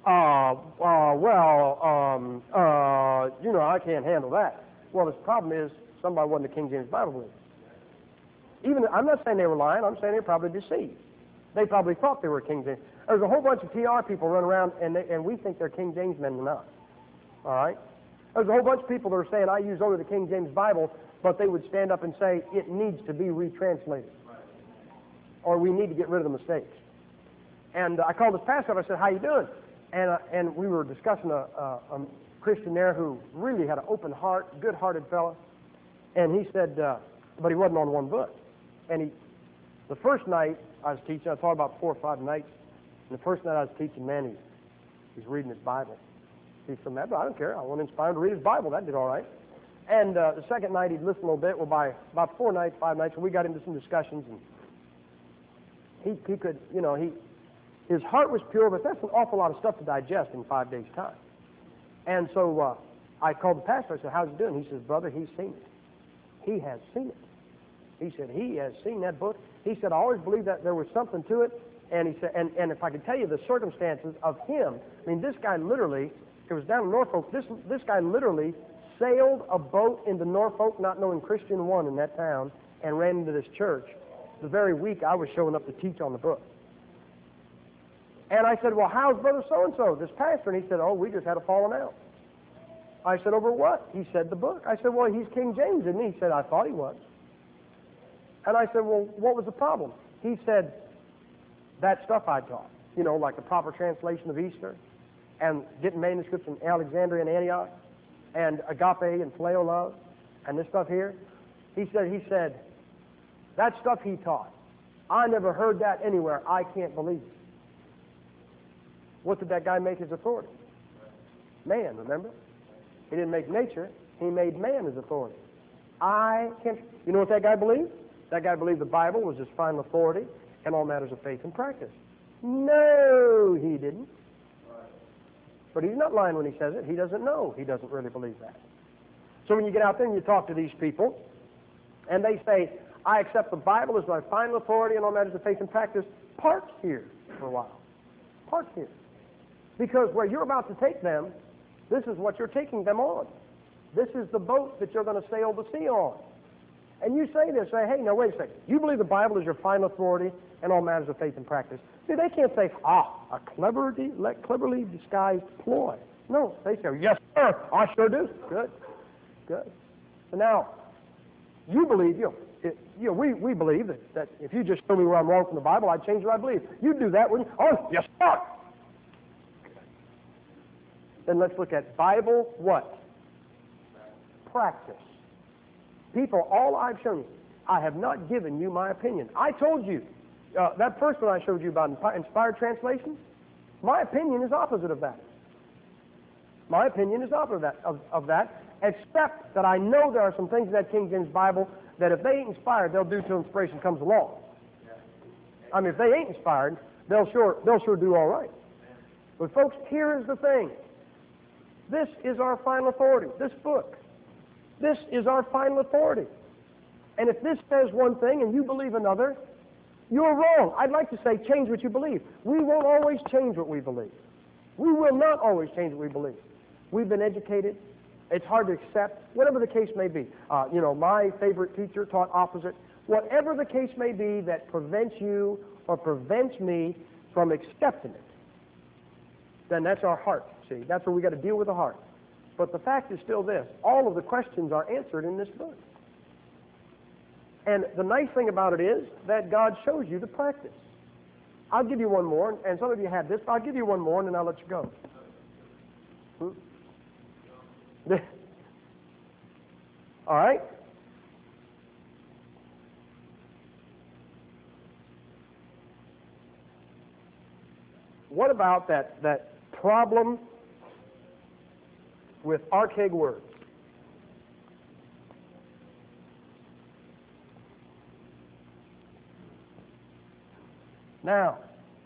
I can't handle that. Well, the problem is somebody wasn't a King James Bible believer. I'm not saying they were lying. I'm saying they were probably deceived. They probably thought they were King James. There's a whole bunch of PR people running around, and we think they're King James men and not. All right? There's a whole bunch of people that are saying, I use only the King James Bible, but they would stand up and say, it needs to be retranslated. Or we need to get rid of the mistakes. And I called this pastor up. I said, how you doing? And we were discussing a Christian there who really had an open heart, good-hearted fellow. And he said, but he wasn't on one book. And the first night I was teaching, I taught about 4 or 5 nights. And the first night I was teaching, man, he's reading his Bible. He said, man, I don't care. I want to inspire him to read his Bible. That did all right. And the second night he'd listen a little bit. Well, by about 4 nights, 5 nights, we got into some discussions. And he could, his heart was pure, but that's an awful lot of stuff to digest in 5 days' time. And so I called the pastor. I said, how's he doing? He says, brother, he's seen it. He has seen it. He said, he has seen that book. He said, I always believed that there was something to it. And he said, and if I could tell you the circumstances of him, I mean, this guy literally, it was down in Norfolk, this guy literally sailed a boat into Norfolk, not knowing Christian one in that town, and ran into this church the very week I was showing up to teach on the book. And I said, well, how's brother so-and-so, this pastor? And he said, oh, we just had a falling out. I said, over what? He said, the book. I said, well, he's King James, isn't he? He said, I thought he was. And I said, well, what was the problem? He said, that stuff I taught, like the proper translation of Easter, and getting manuscripts in Alexandria and Antioch, and agape and phileo love, and this stuff here. He said, that stuff he taught, I never heard that anywhere. I can't believe it. What did that guy make his authority? Man, remember? He didn't make nature. He made man his authority. You know what that guy believed? That guy believed the Bible was his final authority in all matters of faith and practice. No, he didn't. But he's not lying when he says it. He doesn't know. He doesn't really believe that. So when you get out there and you talk to these people, and they say, I accept the Bible as my final authority in all matters of faith and practice, park here for a while. Park here. Because where you're about to take them, this is what you're taking them on. This is the boat that you're going to sail the sea on. And you say this, say, hey, now wait a second. You believe the Bible is your final authority in all matters of faith and practice. See, they can't say, a cleverly disguised ploy. No, they say, yes, sir, I sure do. Good, good. So now, you believe, we believe that if you just show me where I'm wrong from the Bible, I'd change what I believe. You'd do that, wouldn't you? Oh, yes, sir. Then let's look at Bible what? Practice. People, all I've shown you, I have not given you my opinion. I told you, that first one I showed you about inspired translations, my opinion is opposite of that. My opinion is opposite of that, except that I know there are some things in that King James Bible that if they ain't inspired, they'll do till inspiration comes along. I mean, if they ain't inspired, they'll sure do all right. But folks, here is the thing. This is our final authority, this book. This is our final authority. And if this says one thing and you believe another, you're wrong. I'd like to say change what you believe. We won't always change what we believe. We will not always change what we believe. We've been educated. It's hard to accept, whatever the case may be. My favorite teacher taught opposite. Whatever the case may be that prevents you or prevents me from accepting it, then that's our heart. See, that's where we got to deal with the heart. But the fact is still this. All of the questions are answered in this book. And the nice thing about it is that God shows you the practice. I'll give you one more, and some of you had this, but I'll give you one more, and then I'll let you go. All right? What about that problem with archaic words? Now,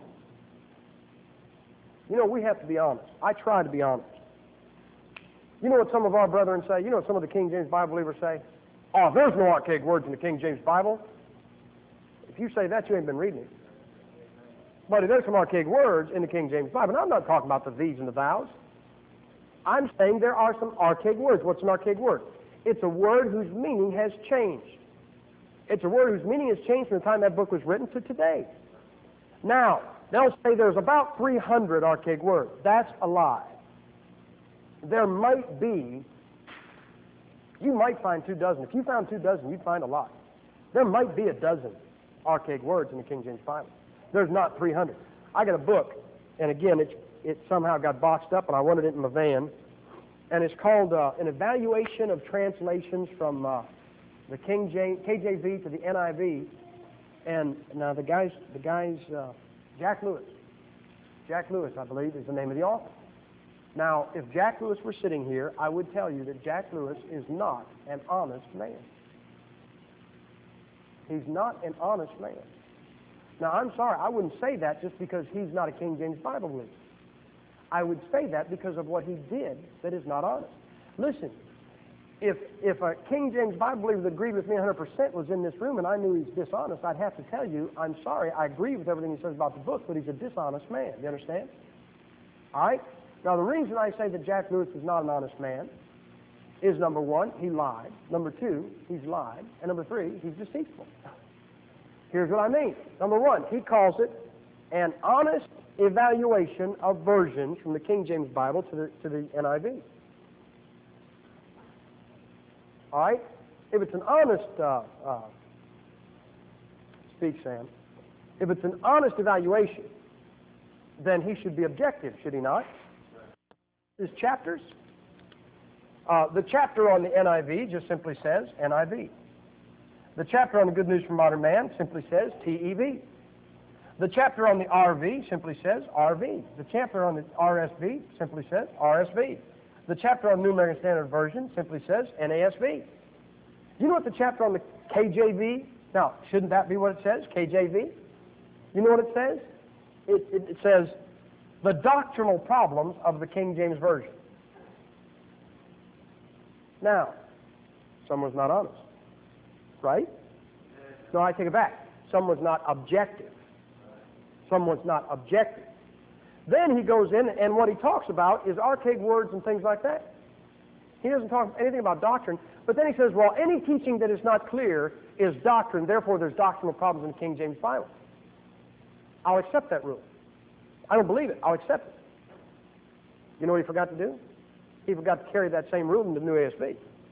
we have to be honest. I try to be honest. You know what some of our brethren say? You know what some of the King James Bible believers say? Oh, there's no archaic words in the King James Bible. If you say that, you ain't been reading it. But there's some archaic words in the King James Bible. And I'm not talking about the these and the thous. I'm saying there are some archaic words. What's an archaic word? It's a word whose meaning has changed. It's a word whose meaning has changed from the time that book was written to today. Now, they'll say there's about 300 archaic words. That's a lie. There might be, you might find 24. If you found 24, you'd find a lot. There might be 12 archaic words in the King James Bible. There's not 300. I got a book, and again, it somehow got boxed up, and I wanted it in my van, and it's called An Evaluation of Translations from the KJV to the NIV, and now the guy's Jack Lewis. Jack Lewis, I believe, is the name of the author. Now, if Jack Lewis were sitting here, I would tell you that Jack Lewis is not an honest man. He's not an honest man. Now, I'm sorry, I wouldn't say that just because he's not a King James Bible believer. I would say that because of what he did that is not honest. Listen, if a King James Bible believer that agreed with me 100% was in this room and I knew he's dishonest, I'd have to tell you, I'm sorry, I agree with everything he says about the book, but he's a dishonest man. Do you understand? All right? Now, the reason I say that Jack Lewis is not an honest man is, number one, he lied. Number two, he's lied. And number three, he's deceitful. Here's what I mean. Number one, he calls it an honest evaluation of versions from the King James Bible to the NIV. All right? If it's an honest, speak, Sam. If it's an honest evaluation, then he should be objective, should he not? His chapters. The chapter on the NIV just simply says NIV. The chapter on the Good News for Modern Man simply says TEV. The chapter on the RV simply says RV. The chapter on the RSV simply says RSV. The chapter on the New American Standard Version simply says NASV. You know what the chapter on the KJV? Now, shouldn't that be what it says, KJV? You know what it says? It says, the doctrinal problems of the King James Version. Now, someone's not honest, right? No, I take it back. Someone's not objective. Someone's not objective. Then he goes in, and what he talks about is archaic words and things like that. He doesn't talk anything about doctrine, but then he says, well, any teaching that is not clear is doctrine, therefore there's doctrinal problems in the King James Bible. I'll accept that rule. I don't believe it. I'll accept it. You know what he forgot to do? He forgot to carry that same rule in the New ASB.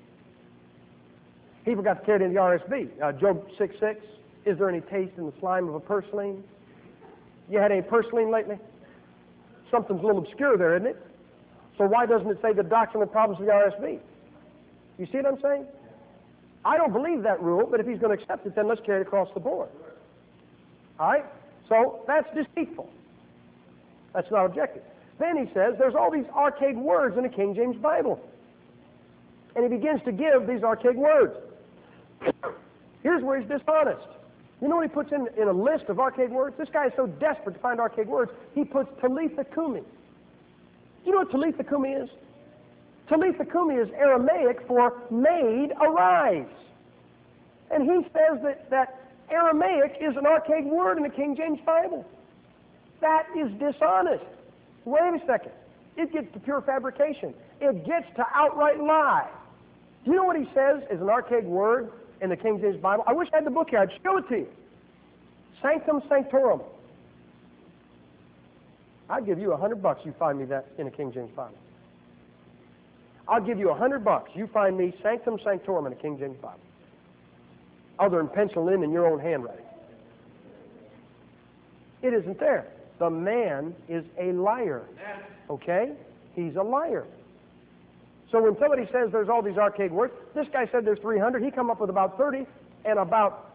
He forgot to carry it in the RSB. Job 6:6, is there any taste in the slime of a purslane? You had any purslane lately? Something's a little obscure there, isn't it? So why doesn't it say the doctrinal problems of the RSB? You see what I'm saying? I don't believe that rule, but if he's going to accept it, then let's carry it across the board. All right? So that's deceitful. That's not objective. Then he says there's all these archaic words in the King James Bible. And he begins to give these archaic words. Here's where he's dishonest. You know what he puts in a list of archaic words? This guy is so desperate to find archaic words, he puts Talitha Kumi. You know what Talitha Kumi is? Talitha Kumi is Aramaic for maid arise. And he says that Aramaic is an archaic word in the King James Bible. That is dishonest. Wait a second. It gets to pure fabrication. It gets to outright lie. Do you know what he says is an archaic word in the King James Bible? I wish I had the book here. I'd show it to you. Sanctum sanctorum. I'd give you $100 you find me that in a King James Bible. I'll give you $100 you find me sanctum sanctorum in a King James Bible. Other than pencil in your own handwriting. It isn't there. The man is a liar. Okay? He's a liar. So when somebody says there's all these archaic words, this guy said there's 300, he come up with about 30, and about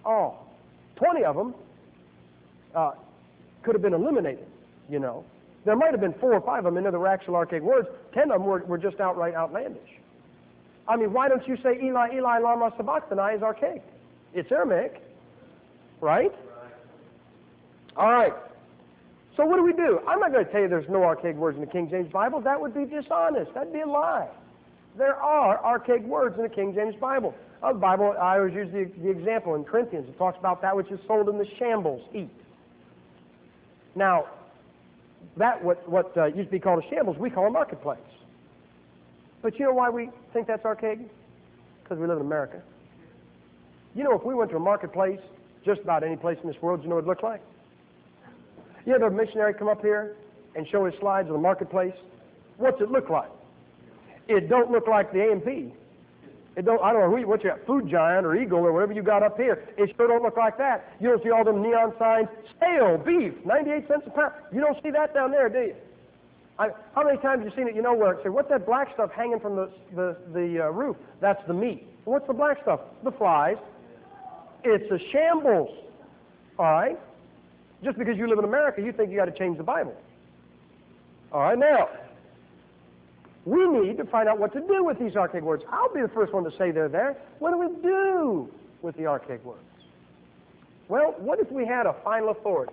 20 of them could have been eliminated, you know. There might have been 4 or 5 of them in there that were actual archaic words. 10 of them were just outright outlandish. I mean, why don't you say Eli, Eli, lama sabachthani is archaic? It's Aramaic, right? All right. So what do? I'm not going to tell you there's no archaic words in the King James Bible. That would be dishonest. That'd be a lie. There are archaic words in the King James Bible. The Bible, I always use the example in Corinthians. It talks about that which is sold in the shambles, eat. Now, that what used to be called a shambles, we call a marketplace. But you know why we think that's archaic? Because we live in America. You know, if we went to a marketplace, just about any place in this world, you know what it looked like? You have a missionary come up here and show his slides of the marketplace. What's it look like? It don't look like the A&P. It don't. I don't know what you got, Food Giant or Eagle or whatever you got up here. It sure don't look like that. You don't see all them neon signs. Stale beef, 98 cents a pound. You don't see that down there, do you? How many times have you seen it? You know where it says, what's that black stuff hanging from the roof? That's the meat. What's the black stuff? The flies. It's a shambles. All right. Just because you live in America, you think you got to change the Bible. All right, now, we need to find out what to do with these archaic words. I'll be the first one to say they're there. What do we do with the archaic words? Well, what if we had a final authority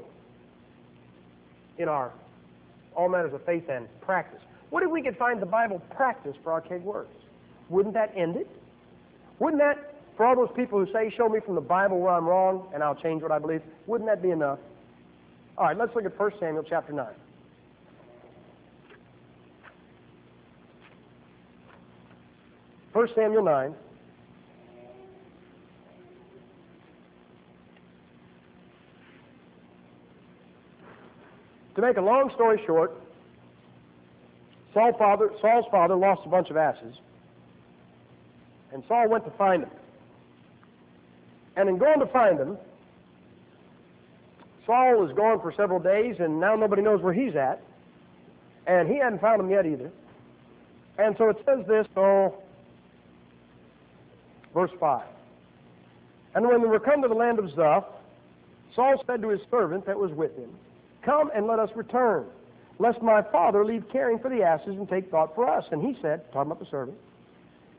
in our all matters of faith and practice? What if we could find the Bible practice for archaic words? Wouldn't that end it? Wouldn't that, for all those people who say, show me from the Bible where I'm wrong and I'll change what I believe, wouldn't that be enough? All right, let's look at 1 Samuel chapter 9. First Samuel 9. To make a long story short, Saul's father lost a bunch of asses, and Saul went to find them. And in going to find them, Saul was gone for several days, and now nobody knows where he's at. And he hadn't found them yet either. And so it says this, verse 5. And when they were come to the land of Zuph, Saul said to his servant that was with him, come and let us return, lest my father leave caring for the asses and take thought for us. And he said, talking about the servant,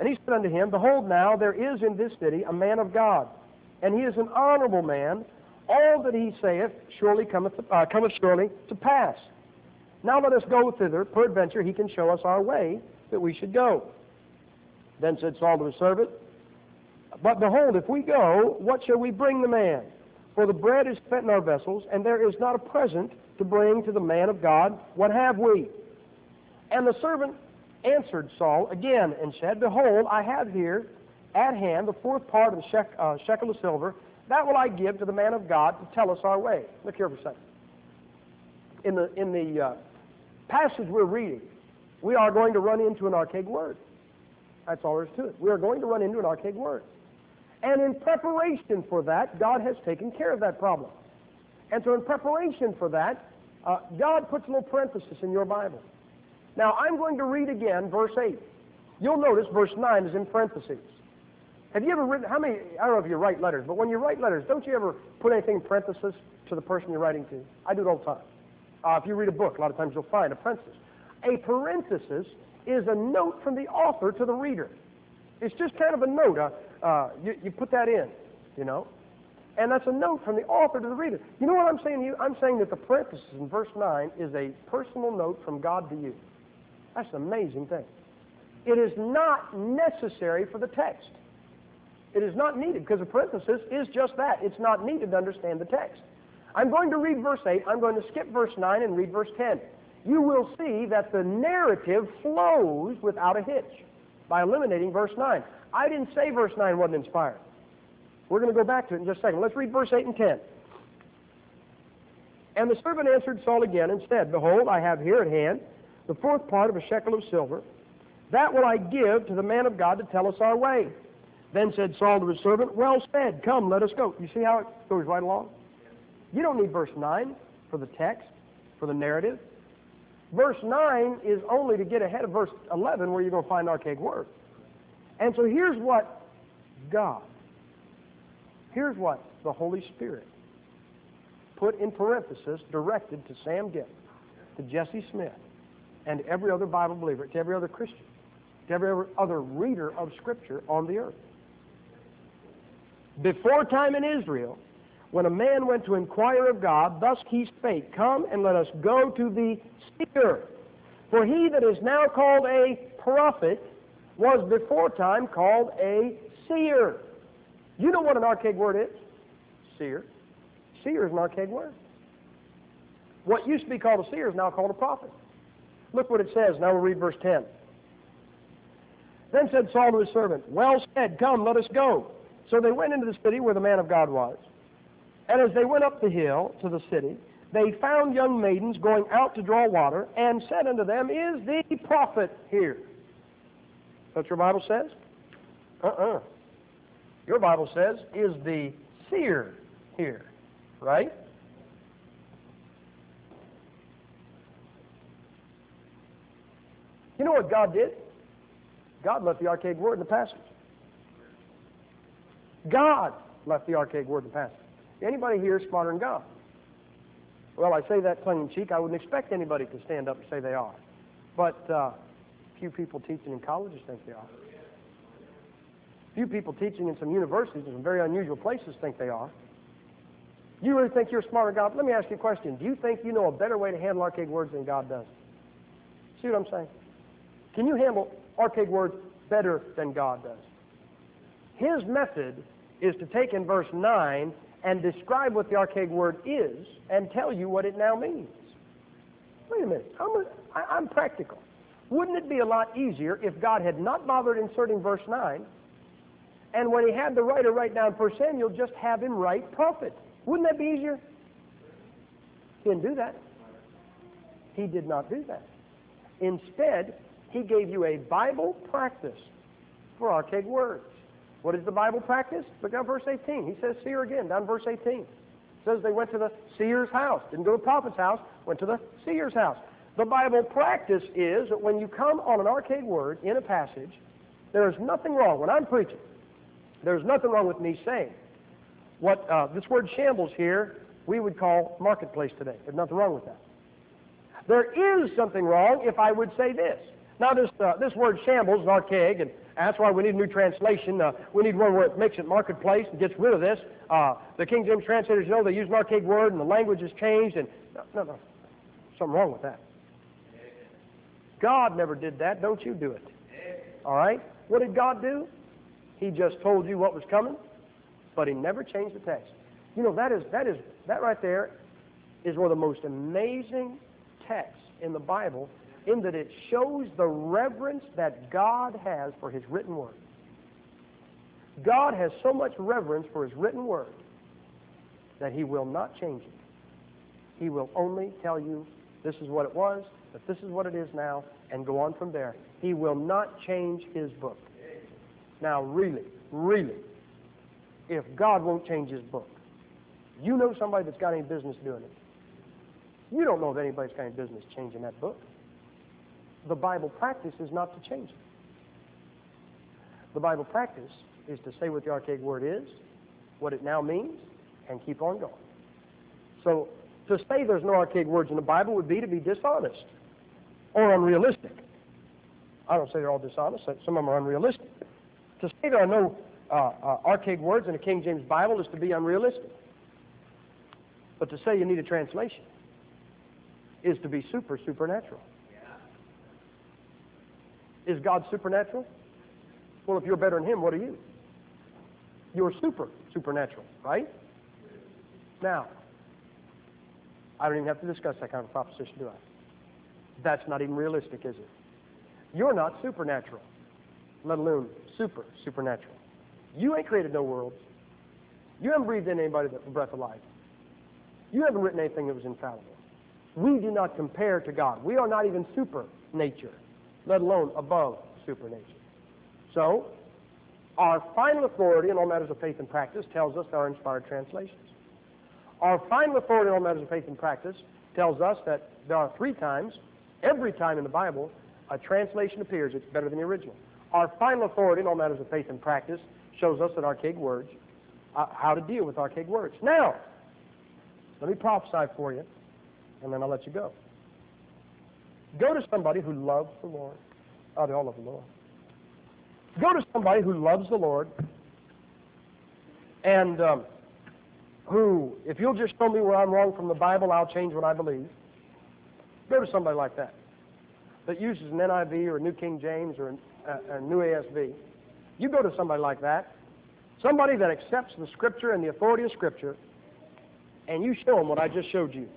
And he said unto him, Behold now, there is in this city a man of God, and he is an honorable man. All that he saith surely cometh surely to pass. Now let us go thither, peradventure he can show us our way that we should go. Then said Saul to his servant, But behold, if we go, what shall we bring the man? For the bread is spent in our vessels, and there is not a present to bring to the man of God. What have we? And the servant answered Saul again, and said, Behold, I have here at hand the fourth part of the shekel of silver. That will I give to the man of God to tell us our way. Look here for a second. In the passage we're reading, we are going to run into an archaic word. That's all there is to it. We are going to run into an archaic word. And in preparation for that, God has taken care of that problem. And so in preparation for that, God puts a little parenthesis in your Bible. Now, I'm going to read again verse 8. You'll notice verse 9 is in parentheses. Have you ever written, I don't know if you write letters, but when you write letters, don't you ever put anything in parentheses to the person you're writing to? I do it all the time. If you read a book, a lot of times you'll find a parenthesis. A parenthesis is a note from the author to the reader. It's just kind of a note. You put that in, you know. And that's a note from the author to the reader. You know what I'm saying to you? I'm saying that the parenthesis in verse 9 is a personal note from God to you. That's an amazing thing. It is not necessary for the text. It is not needed, because a parenthesis is just that. It's not needed to understand the text. I'm going to read verse 8. I'm going to skip verse 9 and read verse 10. You will see that the narrative flows without a hitch by eliminating verse 9. I didn't say verse 9 wasn't inspired. We're going to go back to it in just a second. Let's read verse 8 and 10. And the servant answered Saul again and said, Behold, I have here at hand the fourth part of a shekel of silver. That will I give to the man of God to tell us our way. Then said Saul to his servant, Well said, come, let us go. You see how it goes right along? You don't need verse 9 for the text, for the narrative. Verse 9 is only to get ahead of verse 11 where you're going to find archaic word. And so here's what the Holy Spirit put in parenthesis, directed to Sam Gipp, to Jesse Smith, and every other Bible believer, to every other Christian, to every other reader of Scripture on the earth. Before time in Israel, when a man went to inquire of God, thus he spake, Come and let us go to the seer. For he that is now called a prophet was before time called a seer. You know what an archaic word is? Seer. Seer is an archaic word. What used to be called a seer is now called a prophet. Look what it says. Now we'll read verse 10. Then said Saul to his servant, Well said, come, let us go. So they went into the city where the man of God was. And as they went up the hill to the city, they found young maidens going out to draw water, and said unto them, Is the prophet here? That's what your Bible says? Your Bible says, Is the seer here? Right? You know what God did? God left the archaic word in the passage. God left the archaic word in the passage. Anybody here is smarter than God? Well, I say that tongue-in-cheek. I wouldn't expect anybody to stand up and say they are. But few people teaching in colleges think they are. Few people teaching in some universities in some very unusual places think they are. You really think you're smarter than God? Let me ask you a question. Do you think you know a better way to handle archaic words than God does? See what I'm saying? Can you handle archaic words better than God does? His method is to take in verse 9 and describe what the archaic word is and tell you what it now means. Wait a minute. I'm practical. Wouldn't it be a lot easier if God had not bothered inserting verse 9, and when he had the writer write down 1 Samuel, just have him write prophet? Wouldn't that be easier? He didn't do that. He did not do that. Instead, he gave you a Bible practice for archaic words. What is the Bible practice? Look down verse 18. He says seer again, down verse 18. It says they went to the seer's house. Didn't go to the prophet's house, went to the seer's house. The Bible practice is that when you come on an archaic word in a passage, there is nothing wrong. When I'm preaching, there's nothing wrong with me saying what this word shambles here we would call marketplace today. There's nothing wrong with that. There is something wrong if I would say this. Now, this word shambles is archaic, and That's why we need a new translation. We need one where it makes it marketplace and gets rid of this. The King James translators, they use an archaic word and the language has changed. And no. Something wrong with that. God never did that. Don't you do it. All right? What did God do? He just told you what was coming, but He never changed the text. That right there is one of the most amazing texts in the Bible, in that it shows the reverence that God has for His written word. God has so much reverence for His written word that He will not change it. He will only tell you this is what it was, that this is what it is now, and go on from there. He will not change His book. Now, really, if God won't change His book, you know somebody that's got any business doing it. You don't know if anybody's got any business changing that book. The Bible practice is not to change it. The Bible practice is to say what the archaic word is, what it now means, and keep on going. So, to say there's no archaic words in the Bible would be to be dishonest or unrealistic. I don't say they're all dishonest. Some of them are unrealistic. To say there are no archaic words in the King James Bible is to be unrealistic. But to say you need a translation is to be supernatural. Is God supernatural? Well, if you're better than Him, what are you? You're supernatural, right? Now, I don't even have to discuss that kind of proposition, do I? That's not even realistic, is it? You're not supernatural, let alone supernatural. You ain't created no worlds. You haven't breathed in anybody the breath of life. You haven't written anything that was infallible. We do not compare to God. We are not even supernature, let alone above supernature. So, our final authority in all matters of faith and practice tells us there are inspired translations. Our final authority in all matters of faith and practice tells us that there are 3 times, every time in the Bible, a translation appears, it's better than the original. Our final authority in all matters of faith and practice shows us that archaic words, how to deal with archaic words. Now, let me prophesy for you, and then I'll let you go. Go to somebody who loves the Lord. Oh, they all love the Lord. Go to somebody who loves the Lord, and who, if you'll just show me where I'm wrong from the Bible, I'll change what I believe. Go to somebody like that uses an NIV or a New King James or a New ASV. You go to somebody like that, somebody that accepts the Scripture and the authority of Scripture, and you show them what I just showed you.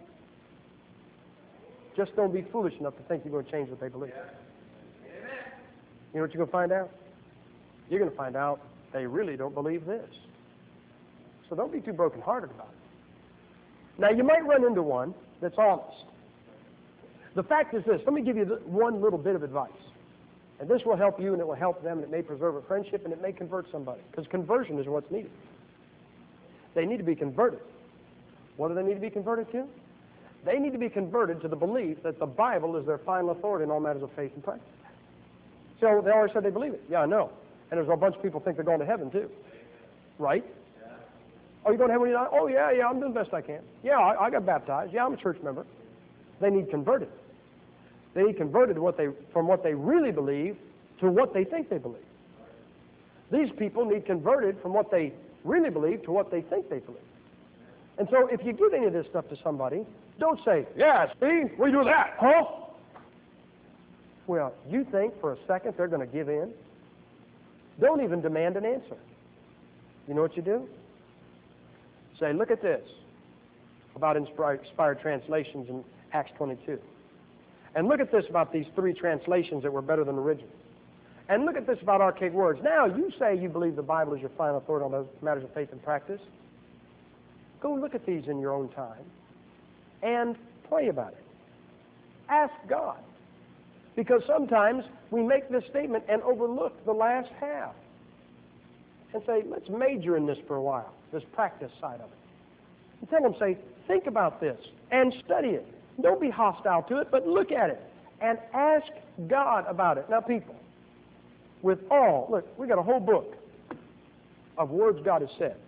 Just don't be foolish enough to think you're going to change what they believe. You know what you're going to find out? You're going to find out they really don't believe this. So don't be too broken-hearted about it. Now, you might run into one that's honest. The fact is this. Let me give you one little bit of advice. And this will help you, and it will help them, and it may preserve a friendship, and it may convert somebody. Because conversion is what's needed. They need to be converted. What do they need to be converted to? They need to be converted to the belief that the Bible is their final authority in all matters of faith and practice. So they always said they believe it. Yeah, I know. And there's a bunch of people think they're going to heaven, too. Right? Oh, you going to heaven when you're not? Oh, yeah, I'm doing the best I can. Yeah, I got baptized. Yeah, I'm a church member. They need converted. They need converted from what they really believe to what they think they believe. These people need converted from what they really believe to what they think they believe. And so if you give any of this stuff to somebody, don't say, yeah, see, we do that, huh? Well, you think for a second they're going to give in? Don't even demand an answer. You know what you do? Say, look at this about inspired translations in Acts 22. And look at this about these 3 translations that were better than the original. And look at this about archaic words. Now, you say you believe the Bible is your final authority on those matters of faith and practice. Go look at these in your own time and pray about it. Ask God. Because sometimes we make this statement and overlook the last half. And say, let's major in this for a while, this practice side of it. And tell them, say, think about this and study it. Don't be hostile to it, but look at it and ask God about it. Now, people, look, we got a whole book of words God has said.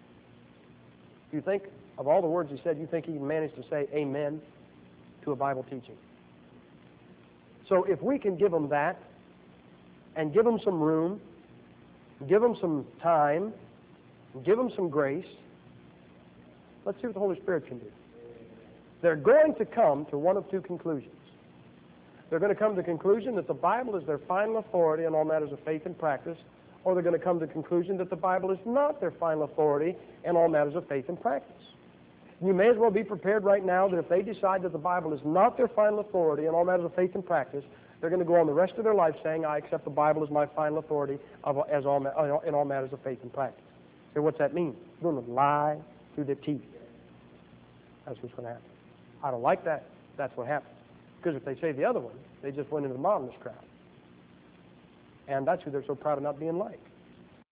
You think, of all the words He said, you think He managed to say amen to a Bible teaching? So if we can give them that, and give them some room, give them some time, give them some grace. Let's see what the Holy Spirit can do. They're going to come to one of two conclusions. They're going to come to the conclusion that the Bible is their final authority on all matters of faith and practice, or they're going to come to the conclusion that the Bible is not their final authority in all matters of faith and practice. You may as well be prepared right now that if they decide that the Bible is not their final authority in all matters of faith and practice, they're going to go on the rest of their life saying, I accept the Bible as my final authority in all matters of faith and practice. So what's that mean? They're going to lie through their teeth. That's what's going to happen. I don't like that. That's what happens. Because if they say the other one, they just went into the modernist crowd. And that's who they're so proud of not being like.